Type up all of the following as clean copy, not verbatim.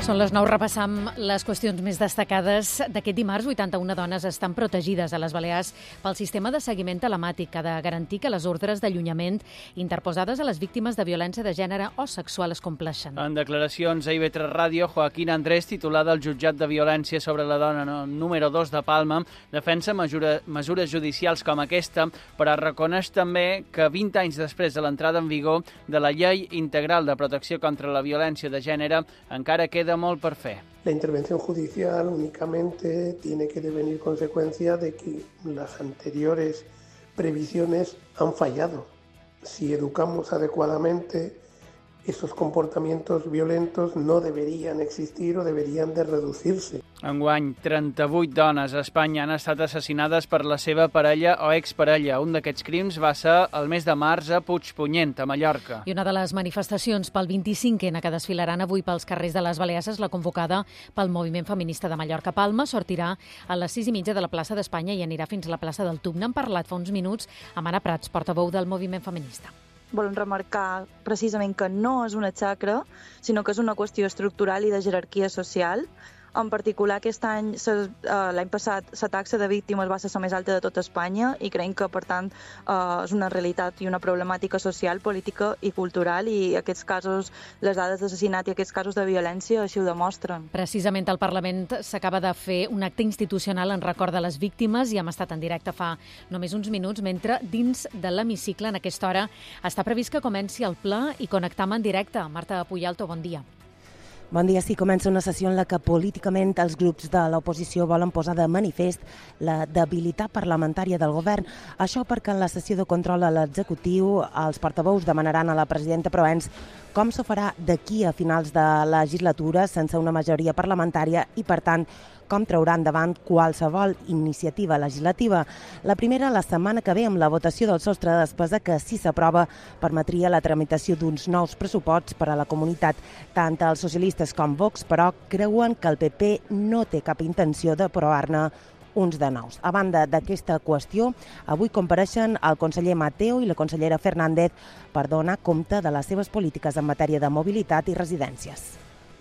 Són les 9, repassam les qüestions més destacades d'aquest dimarts. 81 dones estan protegides a les Balears pel sistema de seguiment telemàtic que ha de garantir que les ordres d'allunyament interposades a les víctimes de violència de gènere o sexual es compleixen. En declaracions a IB3 Ràdio, Joaquín Andrés, titular del jutjat de violència sobre la dona número 2 de Palma, defensa mesures judicials com aquesta, però reconeix també que 20 anys després de l'entrada en vigor de la Llei Integral de Protecció contra la Violència de Gènere encara queda molt per fer. La intervención judicial únicamente tiene que devenir consecuencia de que las anteriores previsiones han fallado. Si educamos adecuadamente, esos comportamientos violentos no deberían existir o deberían de reducirse. Enguany, 38 dones a Espanya han estat assassinades per la seva parella o exparella. Un d'aquests crims va ser el mes de març a Puigpunyent, a Mallorca. I una de les manifestacions pel 25N que desfilaran avui pels carrers de les Balears és la convocada pel Moviment Feminista de Mallorca. Palma sortirà a les 6:30 de la plaça d'Espanya i anirà fins a la plaça del Tub. N'han parlat fa uns minuts amb Anna Prats, portaveu del Moviment Feminista. Volen remarcar precisament que no és una xacra, sinó que és una qüestió estructural i de jerarquia social. En particular, aquest any, l'any passat, la taxa de víctimes va ser la més alta de tot Espanya i creiem que, per tant, és una realitat i una problemàtica social, política i cultural, i aquests casos, les dades d'assassinat i aquests casos de violència així ho demostren. Precisament al Parlament s'acaba de fer un acte institucional en record de les víctimes i hem estat en directe fa només uns minuts, mentre dins de l'hemicicle en aquesta hora està previst que comenci el ple i connectam en directe. Marta Puyalto, bon dia. Bon dia. Sí, comença una sessió en la que políticament els grups de l'oposició volen posar de manifest la debilitat parlamentària del govern. Això perquè en la sessió de control a l'executiu els portaveus demanaran a la presidenta Proens com se farà d'aquí a finals de legislatura sense una majoria parlamentària i, per tant, com traurà endavant qualsevol iniciativa legislativa. La primera, la setmana que ve, amb la votació del sostre de despesa, que, si s'aprova, permetria la tramitació d'uns nous pressuposts per a la comunitat. Tant els socialistes com Vox, però, creuen que el PP no té cap intenció d'aprovar-ne uns de nous. A banda d'aquesta qüestió, avui compareixen el conseller Mateo i la consellera Fernández per donar compte de les seves polítiques en matèria de mobilitat i residències.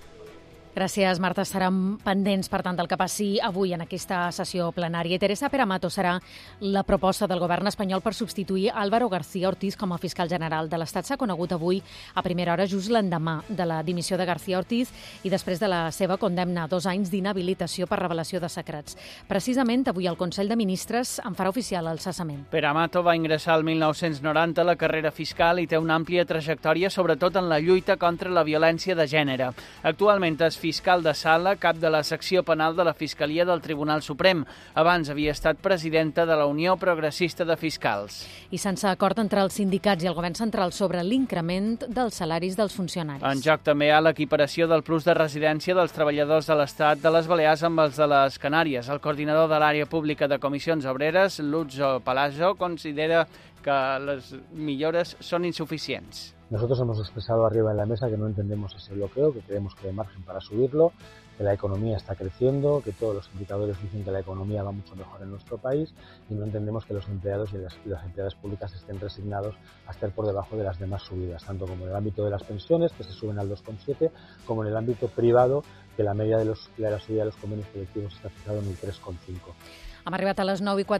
Gràcies, Marta. Estarem pendents, per tant, del que passi avui en aquesta sessió plenària. Teresa Peramato serà la proposta del govern espanyol per substituir Álvaro García Ortiz com a fiscal general de l'Estat. S'ha conegut avui a primera hora, just l'endemà de la dimissió de García Ortiz i després de la seva condemna a 2 anys d'inhabilitació per revelació de secrets. Precisament avui el Consell de Ministres en farà oficial el cessament. Peramato va ingressar el 1990 a la carrera fiscal i té una àmplia trajectòria, sobretot en la lluita contra la violència de gènere. Actualment és fiscal de sala, cap de la secció penal de la Fiscalia del Tribunal Suprem. Abans havia estat presidenta de la Unió Progressista de Fiscals. I sense acord entre els sindicats i el govern central sobre l'increment dels salaris dels funcionaris. En joc també hi ha l'equiparació del plus de residència dels treballadors de l'Estat de les Balears amb els de les Canàries. El coordinador de l'àrea pública de comissions obreres, Lutzo Palazzo, considera que les millores són insuficients. Nosotros hemos expresado arriba en la mesa que no entendemos ese bloqueo, que creemos que hay margen para subirlo, que la economía está creciendo, que todos los indicadores dicen que la economía va mucho mejor en nuestro país y no entendemos que los empleados y las empleadas públicas estén resignados a estar por debajo de las demás subidas, tanto como en el ámbito de las pensiones, que se suben al 2,7, como en el ámbito privado, que la media de la subida de los convenios colectivos está fijado en el 3,5. Hem arribat a les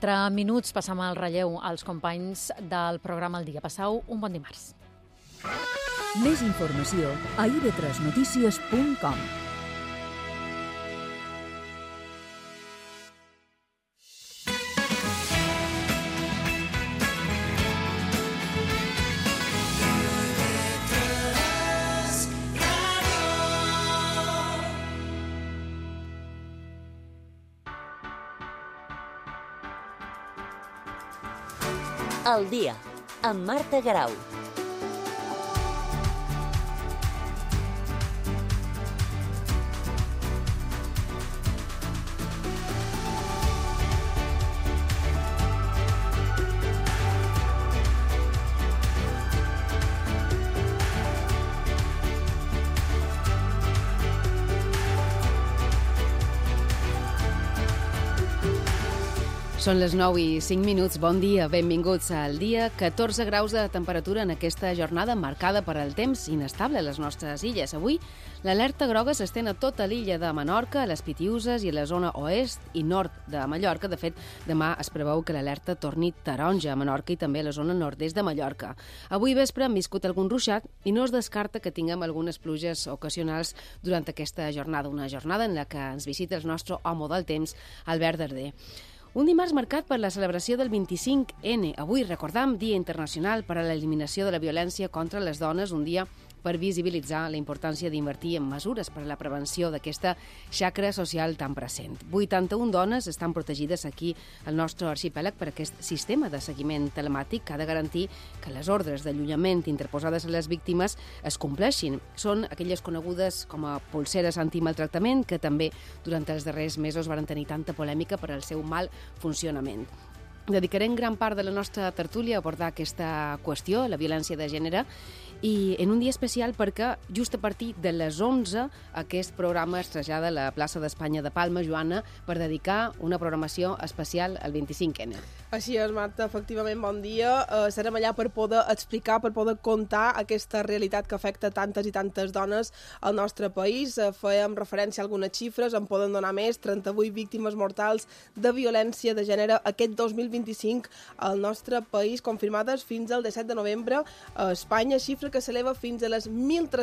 9:04. Passam el relleu als companys del programa El Dia. Passau un bon dimarts. Més informació a ib3notícies.com. El Dia, amb Marta Garau. Són les 9:05. Bon dia, benvinguts al dia. 14 graus de temperatura en aquesta jornada marcada per el temps inestable a les nostres illes. Avui, l'alerta groga s'estén a tota l'illa de Menorca, a les Pitiüses i a la zona oest i nord de Mallorca. De fet, demà es preveu que l'alerta torni taronja a Menorca i també a la zona nord-est de Mallorca. Avui vespre hem viscut algun ruixat i no es descarta que tinguem algunes pluges ocasionals durant aquesta jornada, una jornada en la que ens visita el nostre home del temps, Albert Darder. Un dimarts marcat per la celebració del 25N. Avui recordam Dia Internacional per a l'Eliminació de la Violència contra les Dones, un dia per visibilitzar la importància d'invertir en mesures per a la prevenció d'aquesta xacra social tan present. 81 dones estan protegides aquí al nostre arxipèlag per aquest sistema de seguiment telemàtic que ha de garantir que les ordres d'allunyament interposades a les víctimes es compleixin. Són aquelles conegudes com a polseres antimaltractament que també durant els darrers mesos van tenir tanta polèmica per al seu mal funcionament. Dedicarem gran part de la nostra tertúlia a abordar aquesta qüestió, la violència de gènere, i en un dia especial perquè just a partir de les 11 aquest programa es trasllada a la plaça d'Espanya de Palma, Joana, per dedicar una programació especial al 25N. Així és, Marta, efectivament, bon dia. Serem allà per poder explicar, per poder contar aquesta realitat que afecta tantes i tantes dones al nostre país. Fèiem referència a algunes xifres, en poden donar més, 38 víctimes mortals de violència de gènere aquest 2025 al nostre país, confirmades fins al 17 de novembre a Espanya, xifra que s'eleva fins a les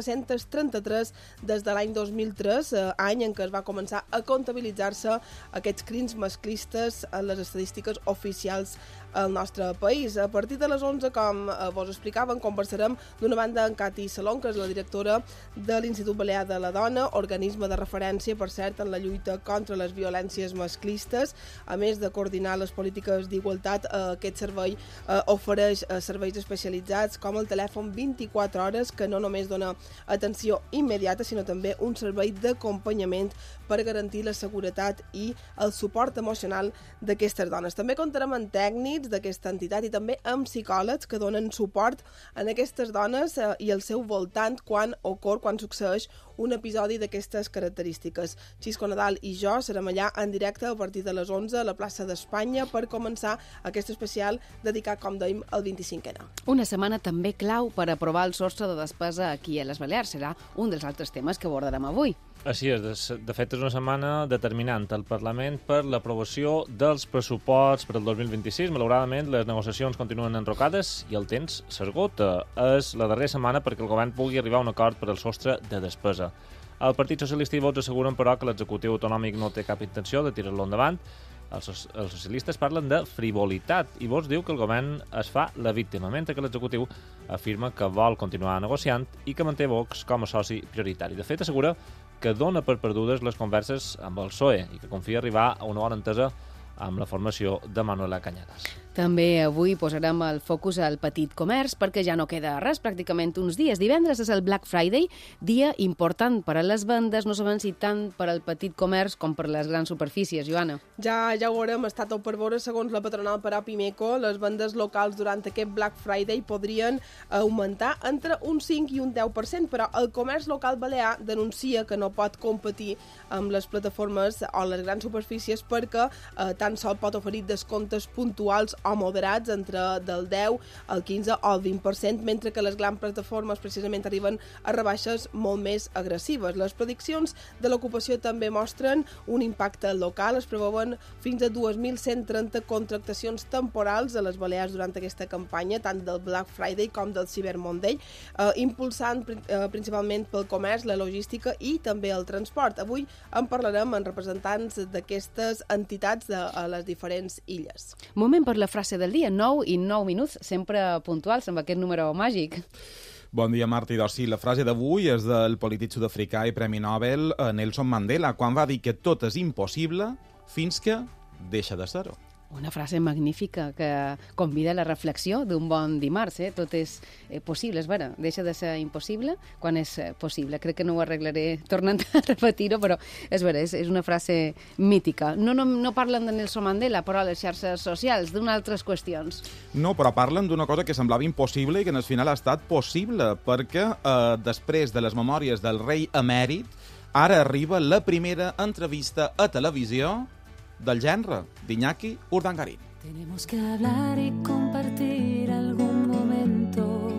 1.333 des de l'any 2003, any en què es va començar a comptabilitzar-se aquests crims masclistes en les estadístiques oficials al nostre país. A partir de les 11, com vos explicàvem, conversarem d'una banda amb Cati Salón, que és la directora de l'Institut Balear de la Dona, organisme de referència, per cert, en la lluita contra les violències masclistes. A més de coordinar les polítiques d'igualtat, aquest servei ofereix serveis especialitzats com el telèfon 24 hores, que no només dona atenció immediata, sinó també un servei d'acompanyament per garantir la seguretat i el suport emocional d'aquestes dones. També comptarem amb tècnics d'aquesta entitat i també amb psicòlegs que donen suport a aquestes dones i al seu voltant quan succeeix un episodi d'aquestes característiques. Xisco Nadal i jo serem allà en directe a partir de les 11 a la plaça d'Espanya per començar aquest especial dedicat, com dèiem, al 25N. Una setmana també clau per aprovar el sostre de despesa aquí a les Balears. Serà un dels altres temes que abordarem avui. Així és, de fet és una setmana determinant al Parlament per l'aprovació dels pressuposts per al 2026. Malauradament, les negociacions continuen enrocades i el temps s'esgota. És la darrera setmana perquè el govern pugui arribar a un acord per al sostre de despesa. El Partit Socialista i Vots asseguren, però, que l'executiu autonòmic no té cap intenció de tirar-lo endavant. Els socialistes parlen de frivolitat i Vox diu que el govern es fa la víctima, mentre que l'executiu afirma que vol continuar negociant i que manté Vox com a soci prioritari. De fet, assegura que dona per perdudes les converses amb el PSOE i que confia arribar a una bona entesa amb la formació de Manuela Cañadas. També avui posarem el focus al petit comerç perquè ja no queda res, pràcticament uns dies. Divendres és el Black Friday, dia important per a les vendes, no sabem si tant per al petit comerç com per les grans superfícies, Joana. Ja ho haurem estat per veure, segons la patronal per a Pimeco, les vendes locals durant aquest Black Friday podrien augmentar entre un 5 i un 10%, però el comerç local balear denuncia que no pot competir amb les plataformes o les grans superfícies perquè tan sol pot oferir descomptes puntuals o moderats entre del 10 al 15 o el 20%, mentre que les grans plataformes precisament arriben a rebaixes molt més agressives. Les prediccions de l'ocupació també mostren un impacte local. Es preveuen fins a 2.130 contractacions temporals a les Balears durant aquesta campanya, tant del Black Friday com del Cyber Monday, impulsant principalment pel comerç, la logística i també el transport. Avui en parlarem amb representants d'aquestes entitats de les diferents illes. Moment per la frase del dia, 9 i 9 minuts, sempre puntuals amb aquest número màgic. Bon dia, Marta. Doncs sí, la frase d'avui és del polític sud-africà i Premi Nobel Nelson Mandela, quan va dir que tot és impossible fins que deixa de ser-ho. Una frase magnífica que convida a la reflexió d'un bon dimarts. Tot és possible, és vera. Deixa de ser impossible quan és possible. Crec que no ho arreglaré tornant a repetir-ho, però és vera, és una frase mítica. No parlen de Nelson Mandela, però a les xarxes socials, d'unes altres qüestions. No, però parlen d'una cosa que semblava impossible i que en el final ha estat possible, perquè després de les memòries del rei emèrit, ara arriba la primera entrevista a televisió del genre d'Iñaki Urdangarín. Tenemos que hablar y compartir algún momento.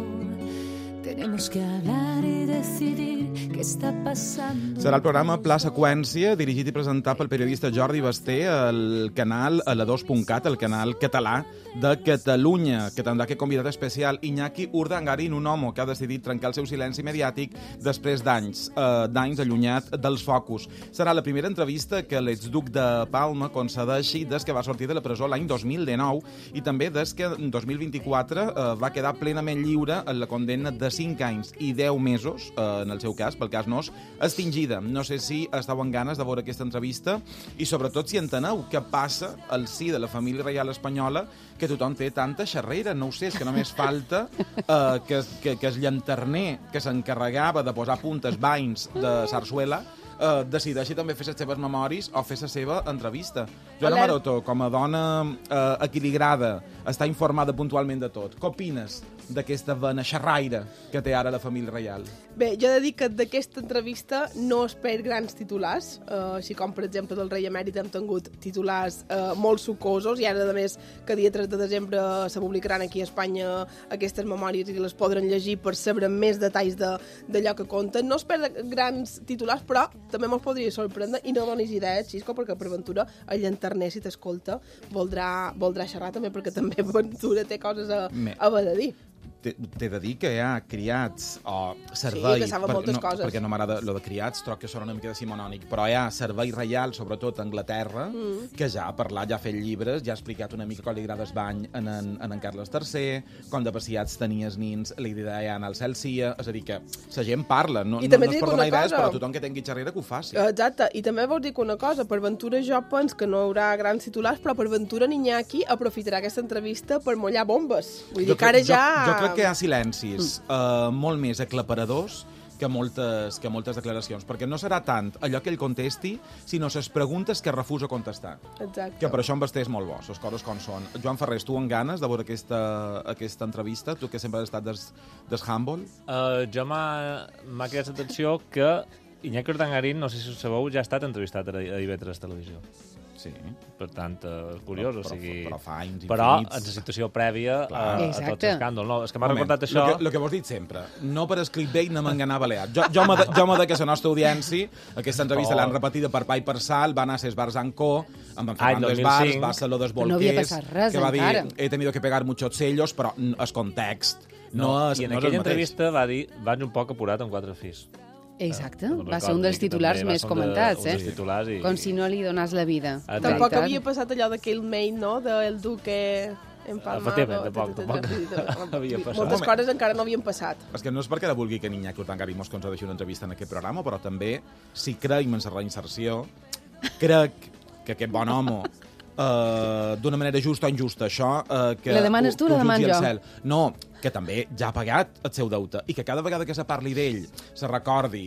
Tenemos que hablar y decidir qué está pasando. Serà el programa Pla Seqüència, dirigit i presentat pel periodista Jordi Basté al canal la2.cat, el canal català de Catalunya, que tindrà que convidat especial Iñaki Urdangarín, un home que ha decidit trencar el seu silenci mediàtic després d'anys allunyat dels focus. Serà la primera entrevista que l'exduc de Palma concedeixi des que va sortir de la presó l'any 2019 i també des que en 2024 va quedar plenament lliure en la condemna de 5 anys i 10 mesos, en el seu cas, pel cas Nos, extingida. No sé si esteu amb ganes de veure aquesta entrevista i sobretot si enteneu què passa al si de la família reial espanyola, que tothom té tanta xerrera. No ho sé, és que només falta que el llanterner que s'encarregava de posar puntes banys de Sarsuela decideixi també fer les seves memòries o fer la seva entrevista. Joana Maroto, com a dona equilibrada, està informada puntualment de tot. Què opines d'aquesta vena xerraire que té ara la família reial? Bé, jo he de dir que d'aquesta entrevista no espero grans titulars, així com, per exemple, del rei emèrit hem tingut titulars molt sucosos, i ara, a més, que dia 3 de desembre se publicaran aquí a Espanya aquestes memòries i les podran llegir per saber més detalls d'allò que conten. No espero grans titulars, però també me'ls podria sorprendre i no donis idees, Xisco, perquè per Ventura el llanterner, si t'escolta, voldrà xerrar també, perquè també Ventura té coses a haver de dir. T'he de dir que hi ha criats o servei... Sí, que saben moltes coses. Perquè no m'agrada lo de criats, troc que sona una mica decimonònic, però hi ha servei reial, sobretot a Anglaterra, que ja ha parlat, ja ha fet llibres, ja ha explicat una mica com li agrada el bany en en Carles III, com de paciats tenies nins, li deia anar al cel sia, és a dir, que la gent parla, no es pot donar idees, però tothom que tingui xerrera que ho faci. Exacte, i també vols dir una cosa, per Ventura jo penso que no hi haurà grans titulars, però per Ventura Iñaki aprofitarà aquesta entrevista per mollar bombes. Vull dir que ara ja... Jo crec que hi ha silencis molt més aclaparadors que moltes declaracions, perquè no serà tant allò que ell contesti, sinó les preguntes que refusa contestar. Exacte. Que per això en Basté és molt bo, les coses com són. Joan Ferrés, tu amb ganes de veure aquesta entrevista? Tu que sempre has estat des handball? Jo m'ha cridat l'atenció que Iñaki Urdangarín, no sé si ho sabeu, ja ha estat entrevistat a IB3 Televisió. Sí. Per tant, curiós, o sigui... Però fa anys però infinits. en la situació prèvia a tot l'escàndol. No, és que m'ha recordat això... El que vos dit sempre, no per clickbait no m'enganar baleat. Jo m'ha de que la nostra audiència, aquesta entrevista l'han repetida per pa i per sal, va anar a ses bars Ancó, amb en Fernández dels Bars, va ser lo dels Bolquers... No havia passat res, que va dir, encara. he tenido que pegar muchos sellos, però el context no és I en aquella entrevista va dir, vaig un poc apurat amb 4 fills. Exacte, va ser un dels titulars més comentats, com si no li donàs la vida. Tampoc havia passat allò d'aquell mail, no?, del duque empalmado. Tampoc havia passat. Moltes coses encara no havien passat. És que no és perquè ara vulgui que Iñaki Urdangarín mos concedeixi una entrevista en aquest programa, però també, si creiem en la reinserció, crec que aquest bon home, d'una manera justa o injusta, això... La demanes tu o la demano jo? No, que també ja ha pagat el seu deute i que cada vegada que se parli d'ell se recordi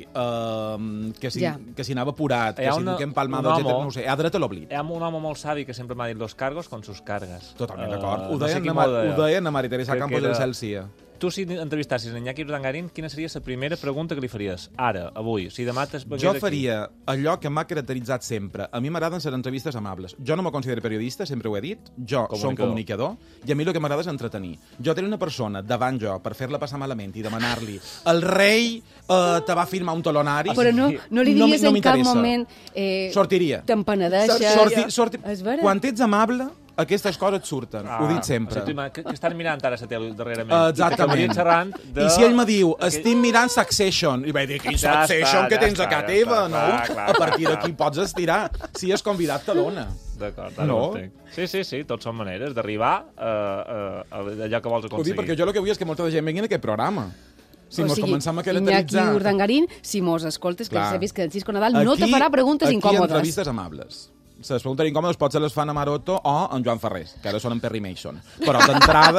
que si anava apurat, que si duque empalmado, etc. No ho sé, ha dret a l'oblit. Hi ha un home molt savi que sempre m'ha dit los cargos con sus cargas. Totalment d'acord. Ho deien a Maria Teresa Campos del Celsia. Tu, si entrevistassis en Iñaki Urdangarín, quina seria la primera pregunta que li faries? Ara, avui, si demà Jo faria allò que m'ha caracteritzat sempre. A mi m'agraden les entrevistes amables. Jo no me considero periodista, sempre ho he dit. Jo som comunicador i a mi el que m'agrada és entretenir. Jo tenir una persona davant jo per fer-la passar malament i demanar-li el rei te va firmar un talonari... Però no li diries en cap moment... Sortiria. T'empenedeixes... Quan ets amable... Aquestes coses et surten, ho dic sempre. O sigui, que estan mirant ara la tele darrerament. Exactament. I si ell me diu, estic mirant Succession, i vaig dir, quin Succession que tens a casa teva, no? A partir d'aquí pots estirar. Si és convidat, talona. D'acord, ara ho entenc. Sí, tots són maneres d'arribar a allò que vols aconseguir. Ho dic perquè jo el que vull és que molta gent vingui en aquest programa. Si mos començam a caracteritzar... Iñaki Urdangarín, si mos escoltes, que ja vist que el Xisco Nadal no te farà preguntes incòmodes. Aquí entrevistes amables. Les preguntes incòmodes potser les fan a Maroto o en Joan Ferrés, que ara són en Perry Mason. Però d'entrada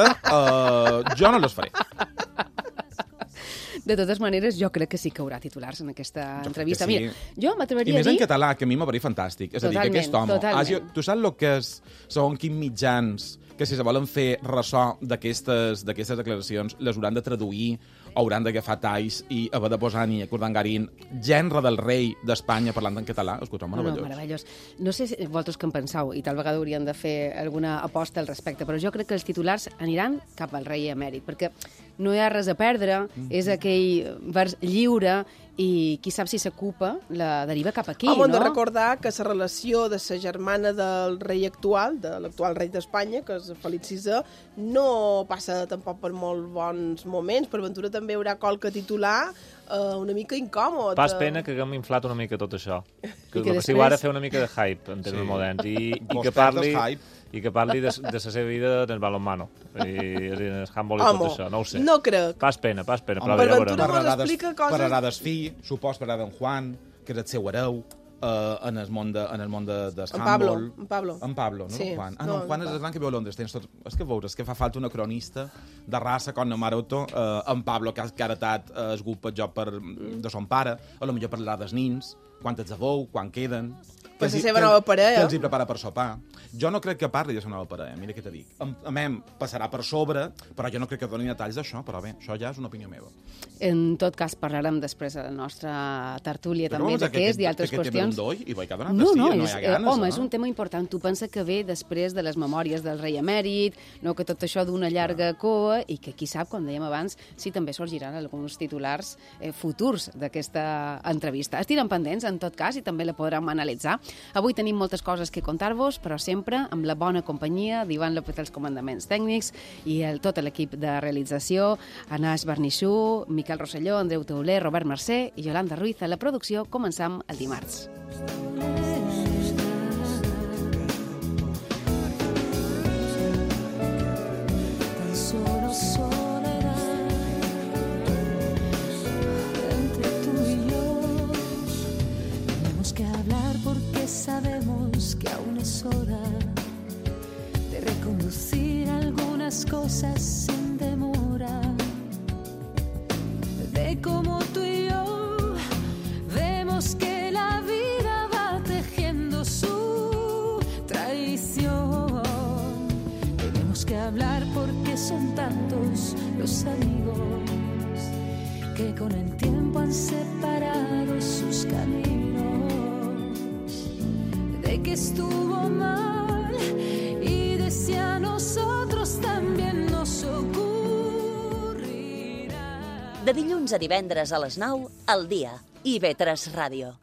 jo no les faré. De totes maneres, jo crec que sí que hi haurà titulars en aquesta entrevista. Mira, jo m'atreveria a dir... I més en català, que a mi m'agradaria fantàstic. És a dir, que aquest home... Tu saps el que és, segons quins mitjans, que si se volen fer ressò d'aquestes declaracions, les hauran de traduir hauran d'agafar talls i haver de posar Niña Urdangarín, gènere del rei d'Espanya, parlant en català, és que ho trobo meravellós. No, meravellós. No sé si vosaltres què en penseu, i tal vegada haurien de fer alguna aposta al respecte, però jo crec que els titulars aniran cap al rei emèrit, perquè no hi ha res a perdre, és aquell vers lliure, i qui sap si s'ocupa la deriva cap aquí, Hem de no? recordar que la relació de la germana del rei actual, de l'actual rei d'Espanya, que és Felip VI, no passa tampoc per molt bons moments. Per ventura també hi haurà qualque titular una mica incòmod. Pas pena que haguem inflat una mica tot això. Que el que després... sigui ara fer una mica de hype en termes moderns i que parli de la seva vida en el balonmano i en el handball i tot això, no ho sé. No crec. Pas pena, però per ventura mos explica coses... Parlarà del fill, supos parlarà d'en Juan, que és el seu hereu, en el món del handball. En Pablo, no? Sí. Juan. No, Juan és el gran que viu a Londres. És que veus, és que fa falta una cronista de raça com na Maroto, en Pablo, que ha heretat el gust per joc de son pare, a lo millor parlarà dels nins, quantes de veu, quan queden... Per la seva nova parella. Que els hi prepara per sopar. Jo no crec que parli de la seva nova parella, mira què t'he dit. A mi passarà per sobre, però jo no crec que donin detalls d'això, però bé, això ja és una opinió meva. En tot cas, parlarem després a la nostra tertúlia també d'aquest i altres qüestions. No, és un tema important. Tu pensa que ve després de les memòries del rei emèrit, no que tot això d'una llarga coa, i que qui sap, com dèiem abans, si també sorgiran alguns titulars futurs d'aquesta entrevista. Estirem pendents, en tot cas, i també la podrem analitzar. Avui tenim moltes coses que contar-vos, però sempre amb la bona companyia d'Ivan López als comandaments tècnics i tot l'equip de realització, Anaix Barnixú, Miquel Rosselló, Andreu Teuler, Robert Mercè i Yolanda Ruiz a la producció. Començam el dimarts. Sabemos que aún es hora de reconducir algunas cosas sin demora, de cómo tú y yo vemos que la vida va tejiendo su traición. Tenemos que hablar porque son tantos los amigos que con el tiempo han separado sus caminos. De que estuvo mal y de si a nosotros también nos ocurrirá. De dilluns a divendres a les 9, al dia. IB3 Ràdio.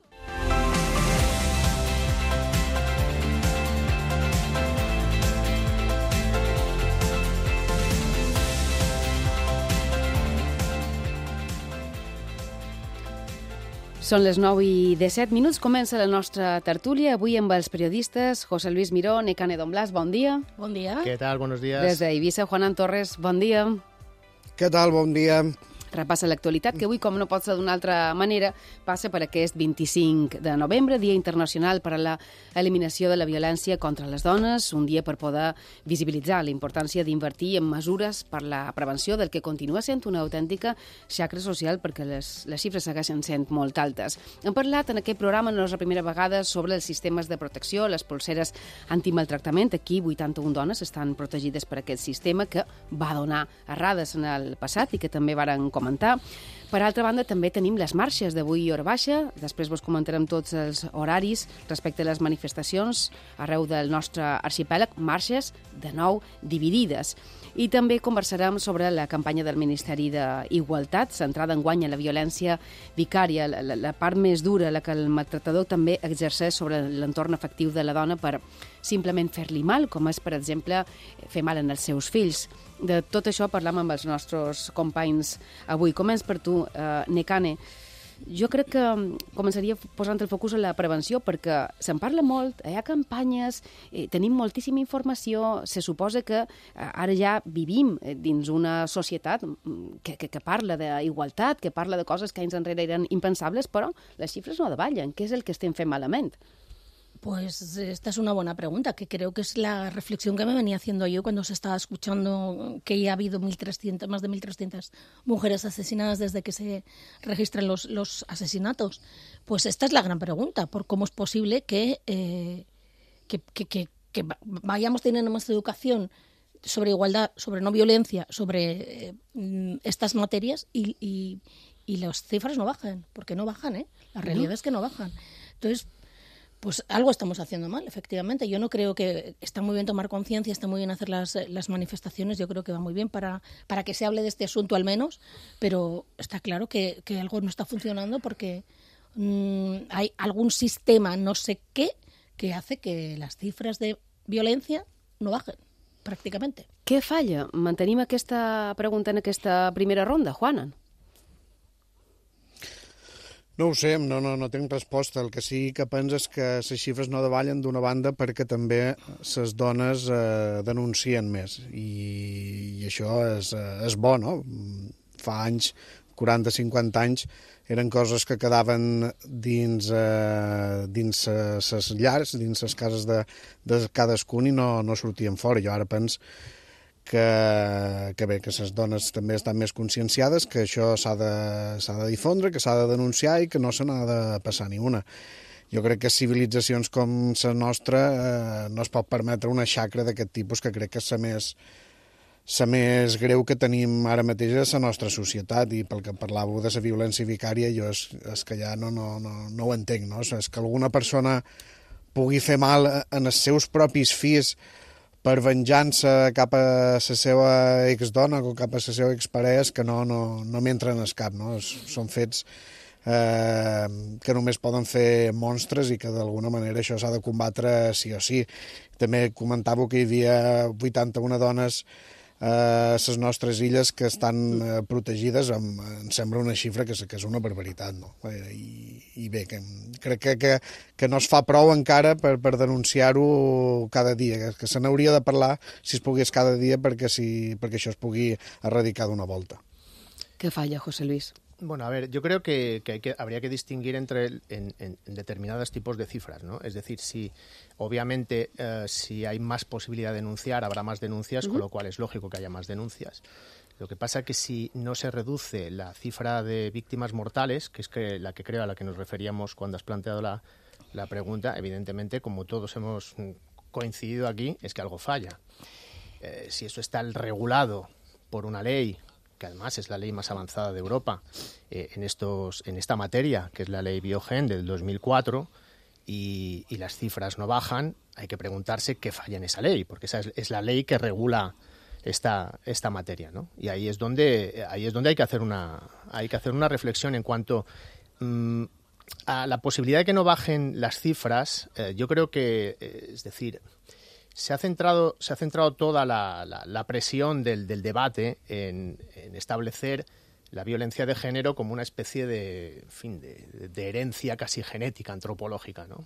Són les 9:17. Comença la nostra tertúlia, avui amb els periodistes José Luis Miró, Nekane Don Blas, bon dia. Bon dia. ¿Qué tal? Buenos días. Desde Eivissa, Juanan Torres, bon dia. ¿Qué tal? Bon dia. Repassa l'actualitat, que avui, com no pot ser d'una altra manera, passa per aquest 25 de novembre, Dia Internacional per a l'Eliminació de la Violència contra les Dones, un dia per poder visibilitzar la importància d'invertir en mesures per la prevenció del que continua sent una autèntica xacra social, perquè les xifres segueixen sent molt altes. Hem parlat en aquest programa, no és la primera vegada, sobre els sistemes de protecció, les polseres antimaltractament. Aquí 81 dones estan protegides per aquest sistema que va donar errades en el passat i que també varen comentar. Per altra banda, també tenim les marxes d'avui i hora baixa. Després vos comentarem tots els horaris respecte a les manifestacions arreu del nostre arxipèlag, marxes de nou dividides. I també conversarem sobre la campanya del Ministeri d'Igualtat, centrada enguany en la violència vicària, la part més dura, la que el maltractador també exerceix sobre l'entorn afectiu de la dona per simplement fer-li mal, com és, per exemple, fer mal en els seus fills. De tot això parlam amb els nostres companys avui. Començ per tu, Nekane. Jo crec que començaria posant el focus en la prevenció, perquè se'n parla molt, hi ha campanyes, tenim moltíssima informació, se suposa que ara ja vivim dins una societat que parla d'igualtat, que parla de coses que anys enrere eren impensables, però les xifres no davallen. Què és el que estem fent malament? Pues esta es una buena pregunta, que creo que es la reflexión que me venía haciendo yo cuando se estaba escuchando que ya ha habido más de 1.300 mujeres asesinadas desde que se registran los asesinatos. Pues esta es la gran pregunta, por cómo es posible que vayamos teniendo más educación sobre igualdad, sobre no violencia, sobre estas materias y las cifras no bajan, porque no bajan, La realidad es que no bajan. Entonces, pues algo estamos haciendo mal, efectivamente. Yo no creo que... Está muy bien tomar conciencia, está muy bien hacer las manifestaciones, yo creo que va muy bien para que se hable de este asunto al menos, pero está claro que algo no está funcionando porque hay algún sistema, no sé qué, que hace que les cifres de violència no bajen, pràcticament. Què falla? Mantenim aquesta pregunta en aquesta primera ronda, Juana? No ho sé, no tinc resposta. El que sí que penso és que les xifres no davallen d'una banda perquè també les dones denuncien més i això és bo, no? Fa anys, 40-50 anys, eren coses que quedaven dins les llars, dins les cases de cadascun i no sortien fora. Jo ara penso que bé, que les dones també estan més conscienciades, que això s'ha de difondre, que s'ha de denunciar i que no se n'ha de passar ni una. Jo crec que civilitzacions com la nostra no es pot permetre una xacra d'aquest tipus, que crec que és la més greu que tenim ara mateix a la nostra societat, i pel que parlàveu de la violència vicària, jo és que ja no ho entenc, no? És que alguna persona pugui fer mal en els seus propis fills per venjança cap a la seva exdona o cap a la seva exparella, que no m'entren al cap, no? Són fets que només poden fer monstres i que d'alguna manera això s'ha de combatre sí o sí. També comentàveu que hi havia 81 dones a les nostres illes que estan protegides, em sembla una xifra que és una barbaritat, no? I bé, crec que no es fa prou encara per denunciar-ho cada dia, que se n'hauria de parlar, si es pogués, cada dia, perquè això es pugui erradicar d'una volta. ¿Qué falla, José Luis? Bueno, a ver, yo creo que habría que distinguir entre en determinados tipos de cifras, ¿no? Es decir, obviamente, si hay más posibilidad de denunciar, habrá más denuncias, con lo cual es lógico que haya más denuncias. Lo que pasa es que si no se reduce la cifra de víctimas mortales, que es la que creo a la que nos referíamos cuando has planteado la pregunta, evidentemente, como todos hemos coincidido aquí, es que algo falla. Si eso está regulado por una ley, que además es la ley más avanzada de Europa en esta materia, que es la ley Biogen del 2004, y las cifras no bajan, hay que preguntarse qué falla en esa ley, porque esa es la ley que regula esta materia, ¿no? Y ahí es donde hay que hacer una reflexión en cuanto a la posibilidad de que no bajen las cifras. Yo creo que, es decir, se ha centrado toda la presión del debate en establecer la violencia de género como una especie de herencia casi genética, antropológica, ¿no?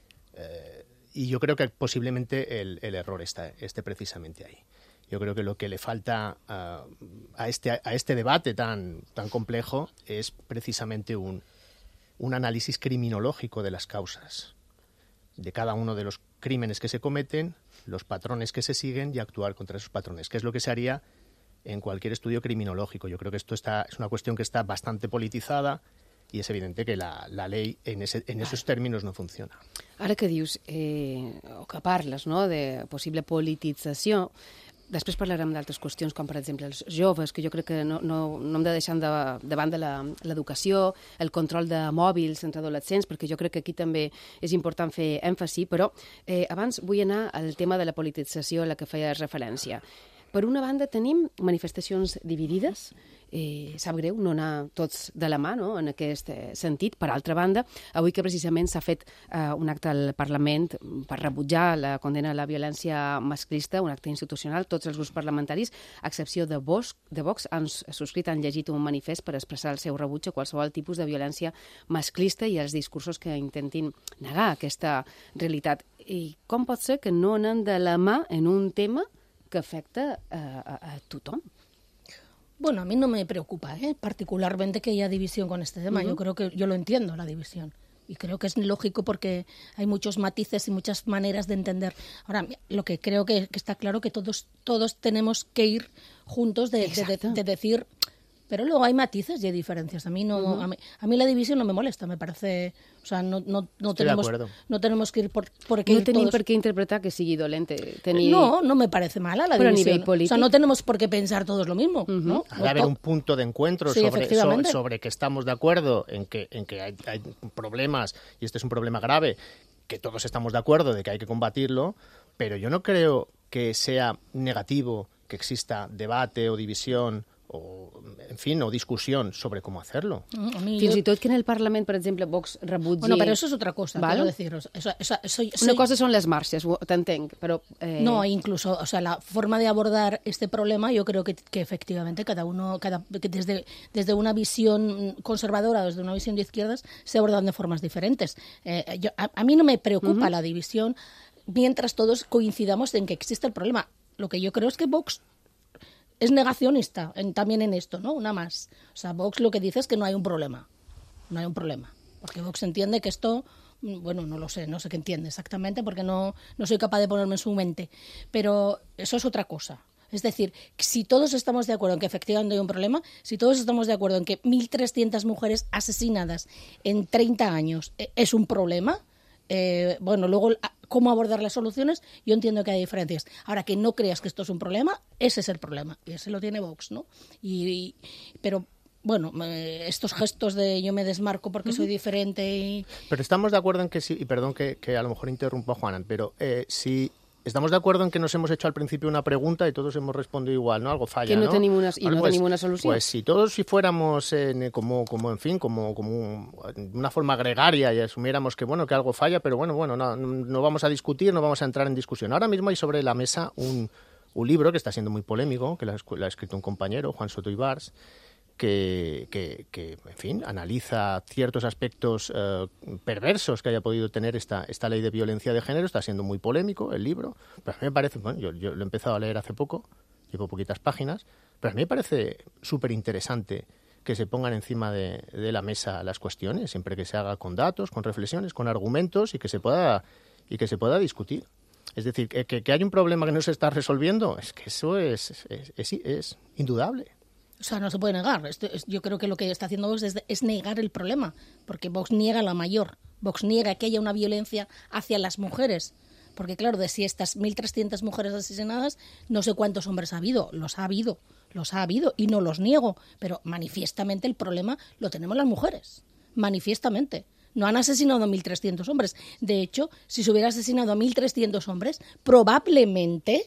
Y yo creo que posiblemente el error esté precisamente ahí. Yo creo que lo que le falta a este debate tan complejo es precisamente un análisis criminológico de las causas, de cada uno de los crímenes que se cometen, los patrones que se siguen y actuar contra esos patrones, que es lo que se haría en cualquier estudio criminológico. Yo creo que esto es una cuestión que está bastante politizada i és evident que la ley en esos términos no funciona. Ara que dius, o que parles, no?, de possible politització, després parlarem d'altres qüestions, com per exemple els joves, que jo crec que no hem de deixar de banda l'educació, el control de mòbils entre adolescents, perquè jo crec que aquí també és important fer èmfasi, però abans vull anar al tema de la politització a la que feies referència. Per una banda tenim manifestacions dividides, sap greu no anar tots de la mà, no?, en aquest sentit. Per altra banda, avui que precisament s'ha fet un acte al Parlament per rebutjar la condena a la violència masclista, un acte institucional, tots els grups parlamentaris, a excepció de Vox, han subscrit, han llegit un manifest per expressar el seu rebuig a qualsevol tipus de violència masclista i els discursos que intentin negar aquesta realitat. I com pot ser que no anem de la mà en un tema que afecta a tothom? Bueno, a mí no me preocupa, particularmente que haya división con este tema. Yo creo que yo lo entiendo, la división. Y creo que es lógico porque hay muchos matices y muchas maneras de entender. Ahora, lo que creo que está claro que todos tenemos que ir juntos de decir, Pero luego hay matices y hay diferencias. A mí la división no me molesta, me parece... O sea, no tenemos que ir por aquí. No tenim per què interpretar que sigui dolente. No me parece mala la división. Pero a nivel político. O sea, no tenemos por qué pensar todos lo mismo, ¿no? Ha de haber un punto de encuentro sobre que estamos de acuerdo en que hay problemas, y este es un problema grave, que todos estamos de acuerdo de que hay que combatirlo, pero yo no creo que sea negativo que exista debate o división o discusión sobre cómo hacerlo. Fins i tot que en el Parlament, per exemple, Vox rebutgi... Bueno, pero eso es otra cosa, quiero deciros. Una cosa son las marxes, t'entenc, però... No, incluso, o sea, la forma de abordar este problema, yo creo que efectivamente cada uno, que desde una visión conservadora, desde una visión de izquierdas, se abordan de formas diferentes. A mí no me preocupa la división mientras todos coincidamos en que existe el problema. Lo que yo creo es que Vox es negacionista también en esto, ¿no? Una más. O sea, Vox lo que dice es que no hay un problema. No hay un problema. Porque Vox entiende que esto... Bueno, no sé qué entiende exactamente porque no soy capaz de ponerme en su mente. Pero eso es otra cosa. Es decir, si todos estamos de acuerdo en que efectivamente hay un problema, si todos estamos de acuerdo en que 1.300 mujeres asesinadas en 30 años es un problema... bueno, luego cómo abordar las soluciones, yo entiendo que hay diferencias. Ahora, que no creas que esto es un problema, ese es el problema, y ese lo tiene Vox, ¿no? Pero bueno, estos gestos de yo me desmarco porque soy diferente y... Pero estamos de acuerdo en que sí, y perdón que a lo mejor interrumpo a Juana, pero si... Estamos de acuerdo en que nos hemos hecho al principio una pregunta y todos hemos respondido igual, ¿no? Algo falla, que no ¿no? Tenemos una solución. Pues si todos fuéramos como una forma gregaria y asumiéramos que bueno, que algo falla, pero bueno, no vamos a discutir, no vamos a entrar en discusión. Ahora mismo hay sobre la mesa un libro que está siendo muy polémico, que lo ha escrito un compañero, Juan Soto Ibars, que en fin, analiza ciertos aspectos perversos que haya podido tener esta ley de violencia de género. Está siendo muy polémico el libro, pero a mí me parece, bueno, yo lo he empezado a leer hace poco, llevo poquitas páginas, pero a mí me parece súper interesante que se pongan encima de la mesa las cuestiones, siempre que se haga con datos, con reflexiones, con argumentos y que se pueda discutir. Es decir, que hay un problema que no se está resolviendo, es que eso es indudable. O sea, no se puede negar. Yo creo que lo que está haciendo Vox es negar el problema, porque Vox niega la mayor. Vox niega que haya una violencia hacia las mujeres. Porque claro, de si estas 1.300 mujeres asesinadas, no sé cuántos hombres ha habido. Los ha habido y no los niego. Pero manifiestamente el problema lo tenemos las mujeres. Manifiestamente. No han asesinado a 1.300 hombres. De hecho, si se hubiera asesinado a 1.300 hombres, probablemente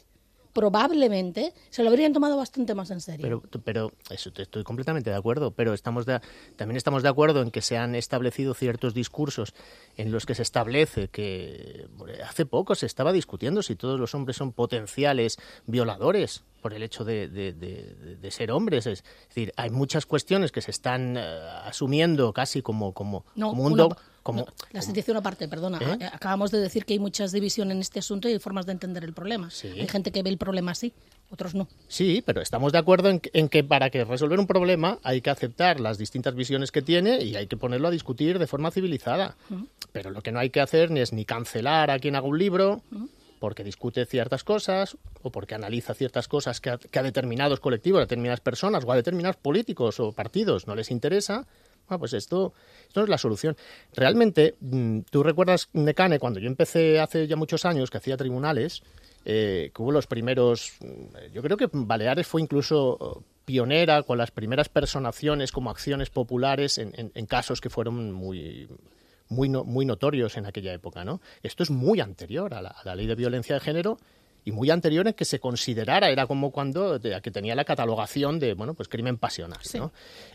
se lo habrían tomado bastante más en serio. Pero eso estoy completamente de acuerdo, pero también estamos de acuerdo en que se han establecido ciertos discursos en los que se establece que hace poco se estaba discutiendo si todos los hombres son potenciales violadores por el hecho de ser hombres. Es decir, hay muchas cuestiones que se están asumiendo casi como un dogma. La sentencia una parte, perdona. Acabamos de decir que hay muchas divisiones en este asunto y hay formas de entender el problema. Sí. Hay gente que ve el problema así, otros no. Sí, pero estamos de acuerdo en que para que resolver un problema hay que aceptar las distintas visiones que tiene y hay que ponerlo a discutir de forma civilizada. Pero lo que no hay que hacer es ni cancelar a quien haga un libro porque discute ciertas cosas o porque analiza ciertas cosas que a determinados colectivos, a determinadas personas o a determinados políticos o partidos no les interesa. Pues esto no es la solución. Realmente, tú recuerdas, Nekane, cuando yo empecé hace ya muchos años, que hacía tribunales, que hubo los primeros... Yo creo que Baleares fue incluso pionera con las primeras personaciones como acciones populares en casos que fueron muy notorios en aquella época, ¿no? Esto es muy anterior a la ley de violencia de género y muy anterior en que se considerara, era como cuando que tenía la catalogación de, pues crimen pasional, ¿no?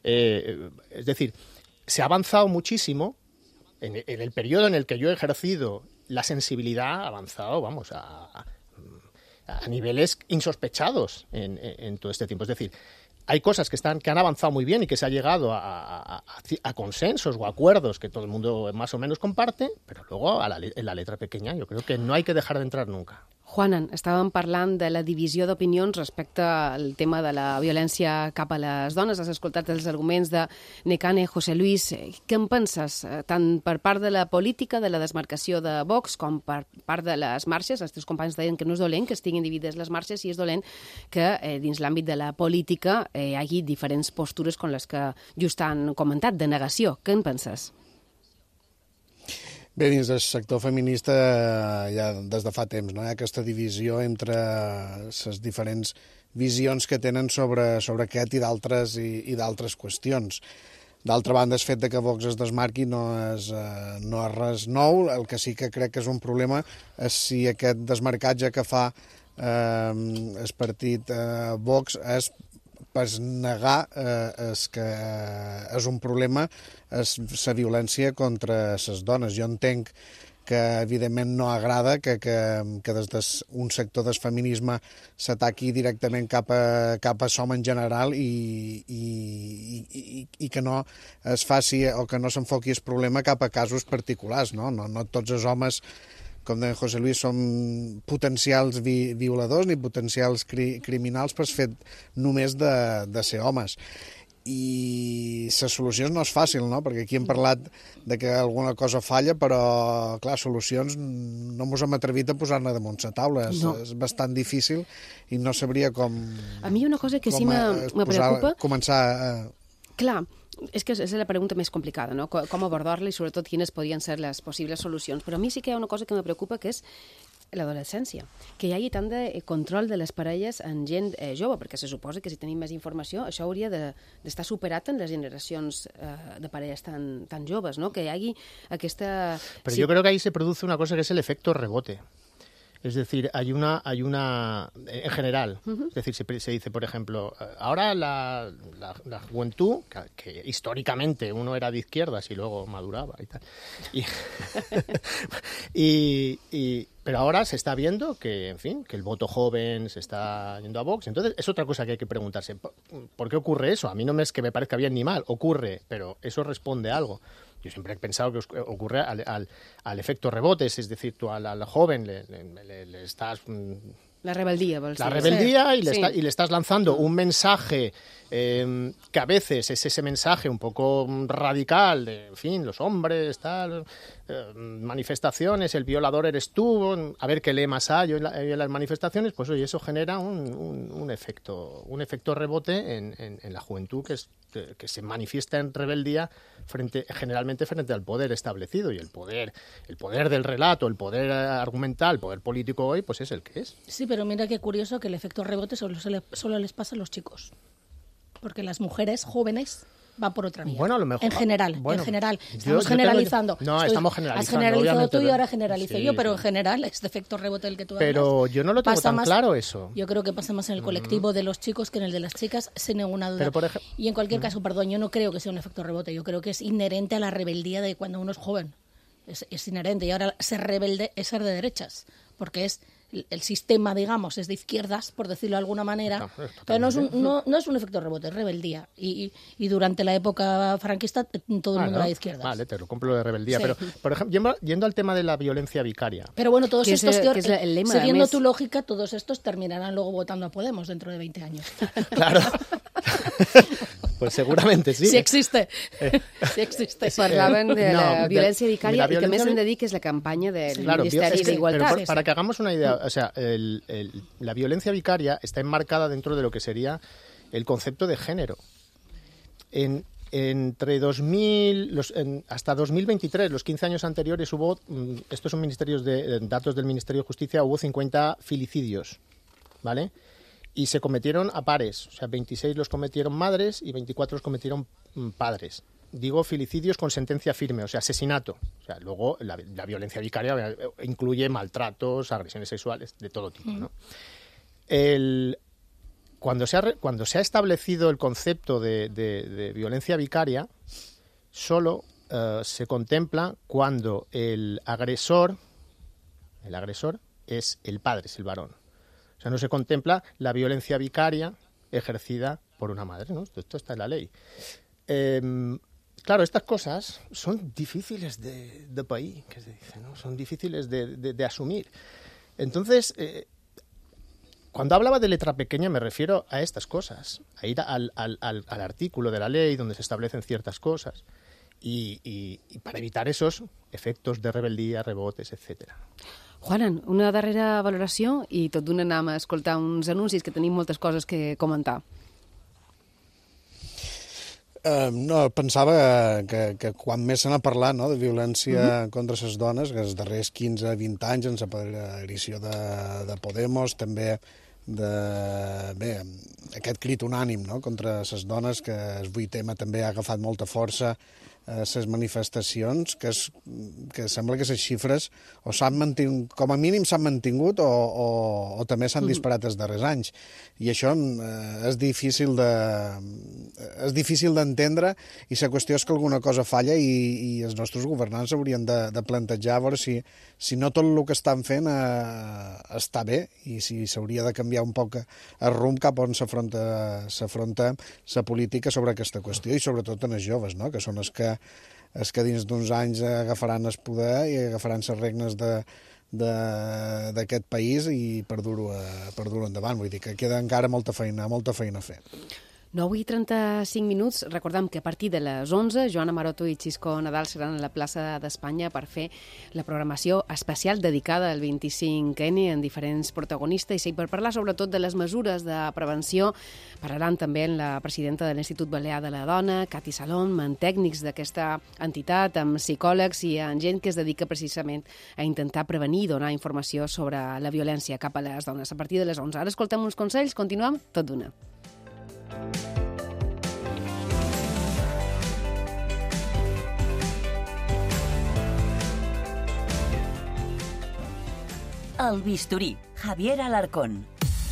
Es decir, se ha avanzado muchísimo en el periodo en el que yo he ejercido la sensibilidad, ha avanzado, a niveles insospechados en todo este tiempo. Es decir, hay cosas que han avanzado muy bien y que se ha llegado a consensos o acuerdos que todo el mundo más o menos comparte, pero luego en la letra pequeña yo creo que no hay que dejar de entrar nunca. Juanan, estàvem parlant de la divisió d'opinions respecte al tema de la violència cap a les dones. Has escoltat els arguments de Nekane, José Luis. Què en penses, tant per part de la política, de la desmarcació de Vox, com per part de les marxes? Els teus companys deien que no és dolent que estiguin dividides les marxes i és dolent que dins l'àmbit de la política hi hagi diferents postures com les que just han comentat, de negació. Què en penses? Bé, dins del sector feminista ja des de fa temps, no? Hi ha aquesta divisió entre les diferents visions que tenen sobre aquest i d'altres qüestions. D'altra banda, el fet de que Vox es desmarqui no és res nou. El que sí que crec que és un problema és si aquest desmarcatge que fa el partit Vox és per negar que és un problema la violència contra les dones. Jo entenc que evidentment no agrada que des d'un sector del feminisme s'ataqui directament cap a som en general i que no es faci o que no s'enfoqui el problema cap a casos particulars. No tots els homes, com deia José Luis, són potencials violadors ni potencials criminals per fet només de ser homes. I les solucions no és fàcil, no? Perquè aquí hem parlat de que alguna cosa falla, però, clar, solucions no ens hem atrevit a posar-ne damunt la taula. No. És bastant difícil i no sabria com... A mi una cosa que sí me preocupa... Començar... Clar, és que és la pregunta més complicada, no? Com abordar-la i sobretot quines podrien ser les possibles solucions. Però a mi sí que hi ha una cosa que me preocupa, que és l'adolescència, que hi hagi tant de control de les parelles en gent jove, perquè se suposa que si tenim més informació això hauria d'estar superat en les generacions de parelles tan joves, ¿no? Que hi hagi aquesta... Pero yo creo que ahí se produce una cosa que es el efecto rebote. Es decir, hay una en general, es decir, se dice, por ejemplo, ahora la juventud, que históricamente uno era de izquierdas y luego maduraba y tal, pero ahora se está viendo que, en fin, que el voto joven se está yendo a Vox. Entonces, es otra cosa que hay que preguntarse. ¿Por qué ocurre eso? A mí no es que me parezca bien ni mal, ocurre, pero eso responde a algo. Yo siempre he pensado que ocurre al efecto rebotes, es decir, tú al joven le estás... La rebeldía, vols dir. La rebeldía y le estás lanzando un mensaje que a veces es ese mensaje un poco radical de, en fin, los hombres, tal, manifestaciones, el violador eres tú, a ver qué lemas hay en las manifestaciones, pues oye, eso genera un efecto rebote en la juventud que se manifiesta en rebeldía generalmente frente al poder establecido, y el poder del relato, el poder argumental, el poder político hoy, pues es el que es. Sí, pero mira qué curioso que el efecto rebote solo les pasa a los chicos, porque las mujeres jóvenes van por otra vía. Bueno, a lo mejor. En general. Estamos generalizando. Estamos generalizando. Has generalizado tú y ahora generalizo yo, pero en general, este efecto rebote del que tú hablas... Pero yo no lo tengo tan claro eso. Yo creo que pasa más en el colectivo de los chicos que en el de las chicas, sin ninguna duda. Pero y en cualquier caso, perdón, yo no creo que sea un efecto rebote. Yo creo que es inherente a la rebeldía de cuando uno es joven. Es inherente. Y ahora ser rebelde es ser de derechas, porque es... El sistema, digamos, es de izquierdas, por decirlo de alguna manera, pero no es un efecto rebote, es rebeldía. Y durante la época franquista todo el mundo era de izquierdas. Vale, te lo compro lo de rebeldía. Sí. Pero, por ejemplo, yendo al tema de la violencia vicaria. Pero bueno, todos estos, siguiendo tu lógica, todos estos terminarán luego votando a Podemos dentro de 20 años. Claro. Pues seguramente sí. Sí existe. Sí existe. Parlaven de la violència vicària i que més hem de dir que és la campanya del Ministeri d'Igualtat. Para que hagamos una idea, o sea, la violencia vicaria está enmarcada dentro de lo que sería el concepto de género. Entre 2000 hasta 2023, los 15 años anteriores, hubo, estos son datos del Ministerio de Justicia, hubo 50 filicidios, ¿vale? Y se cometieron a pares, o sea, 26 los cometieron madres y 24 los cometieron padres. Digo filicidios con sentencia firme, o sea, asesinato. O sea, luego la violencia vicaria incluye maltratos, agresiones sexuales, de todo tipo, ¿no? Cuando se ha establecido el concepto de violencia vicaria, solo se contempla cuando el agresor es el padre, es el varón. O sea, no se contempla la violencia vicaria ejercida por una madre, ¿no? Esto está en la ley. Claro, estas cosas son difíciles de país, que se dice, ¿no? Son difíciles de asumir. Entonces, cuando hablaba de letra pequeña me refiero a estas cosas, a ir al artículo de la ley donde se establecen ciertas cosas y para evitar esos efectos de rebeldía, rebotes, etcétera. Juanan, una darrera valoració i tot d'una anem a escoltar uns anuncis que tenim moltes coses que comentar. No, pensava que quan més se n'ha parlat, no, de violència contra les dones, que els darrers 15-20 anys, en l'aparició de Podemos, també aquest crit unànim, no, contra les dones, que el 8M també ha agafat molta força les manifestacions, que sembla que les xifres o s'han mantingut, com a mínim s'han mantingut o també s'han disparat els darrers anys. I això és difícil d'entendre i la qüestió és que alguna cosa falla i els nostres governants haurien de plantejar a veure si no tot el que estan fent està bé i si s'hauria de canviar un poc el rumb cap on s'afronta la política sobre aquesta qüestió i sobretot en els joves, no? Que són els que dins d'uns anys agafaran el poder i agafaran les regnes d'aquest país i per dur-ho endavant. Vull dir que queda encara molta feina a fer. 9:35. Recordem que a partir de les 11, Joana Maroto i Xisco Nadal seran a la plaça d'Espanya per fer la programació especial dedicada al 25N en diferents protagonistes i per parlar sobretot de les mesures de prevenció. Parlaran també amb la presidenta de l'Institut Balear de la Dona, Cati Salom, amb tècnics d'aquesta entitat, amb psicòlegs i amb gent que es dedica precisament a intentar prevenir i donar informació sobre la violència cap a les dones. A partir de les 11. Ara escoltem uns consells, continuem tot d'una. El bisturí, Javier Alarcón.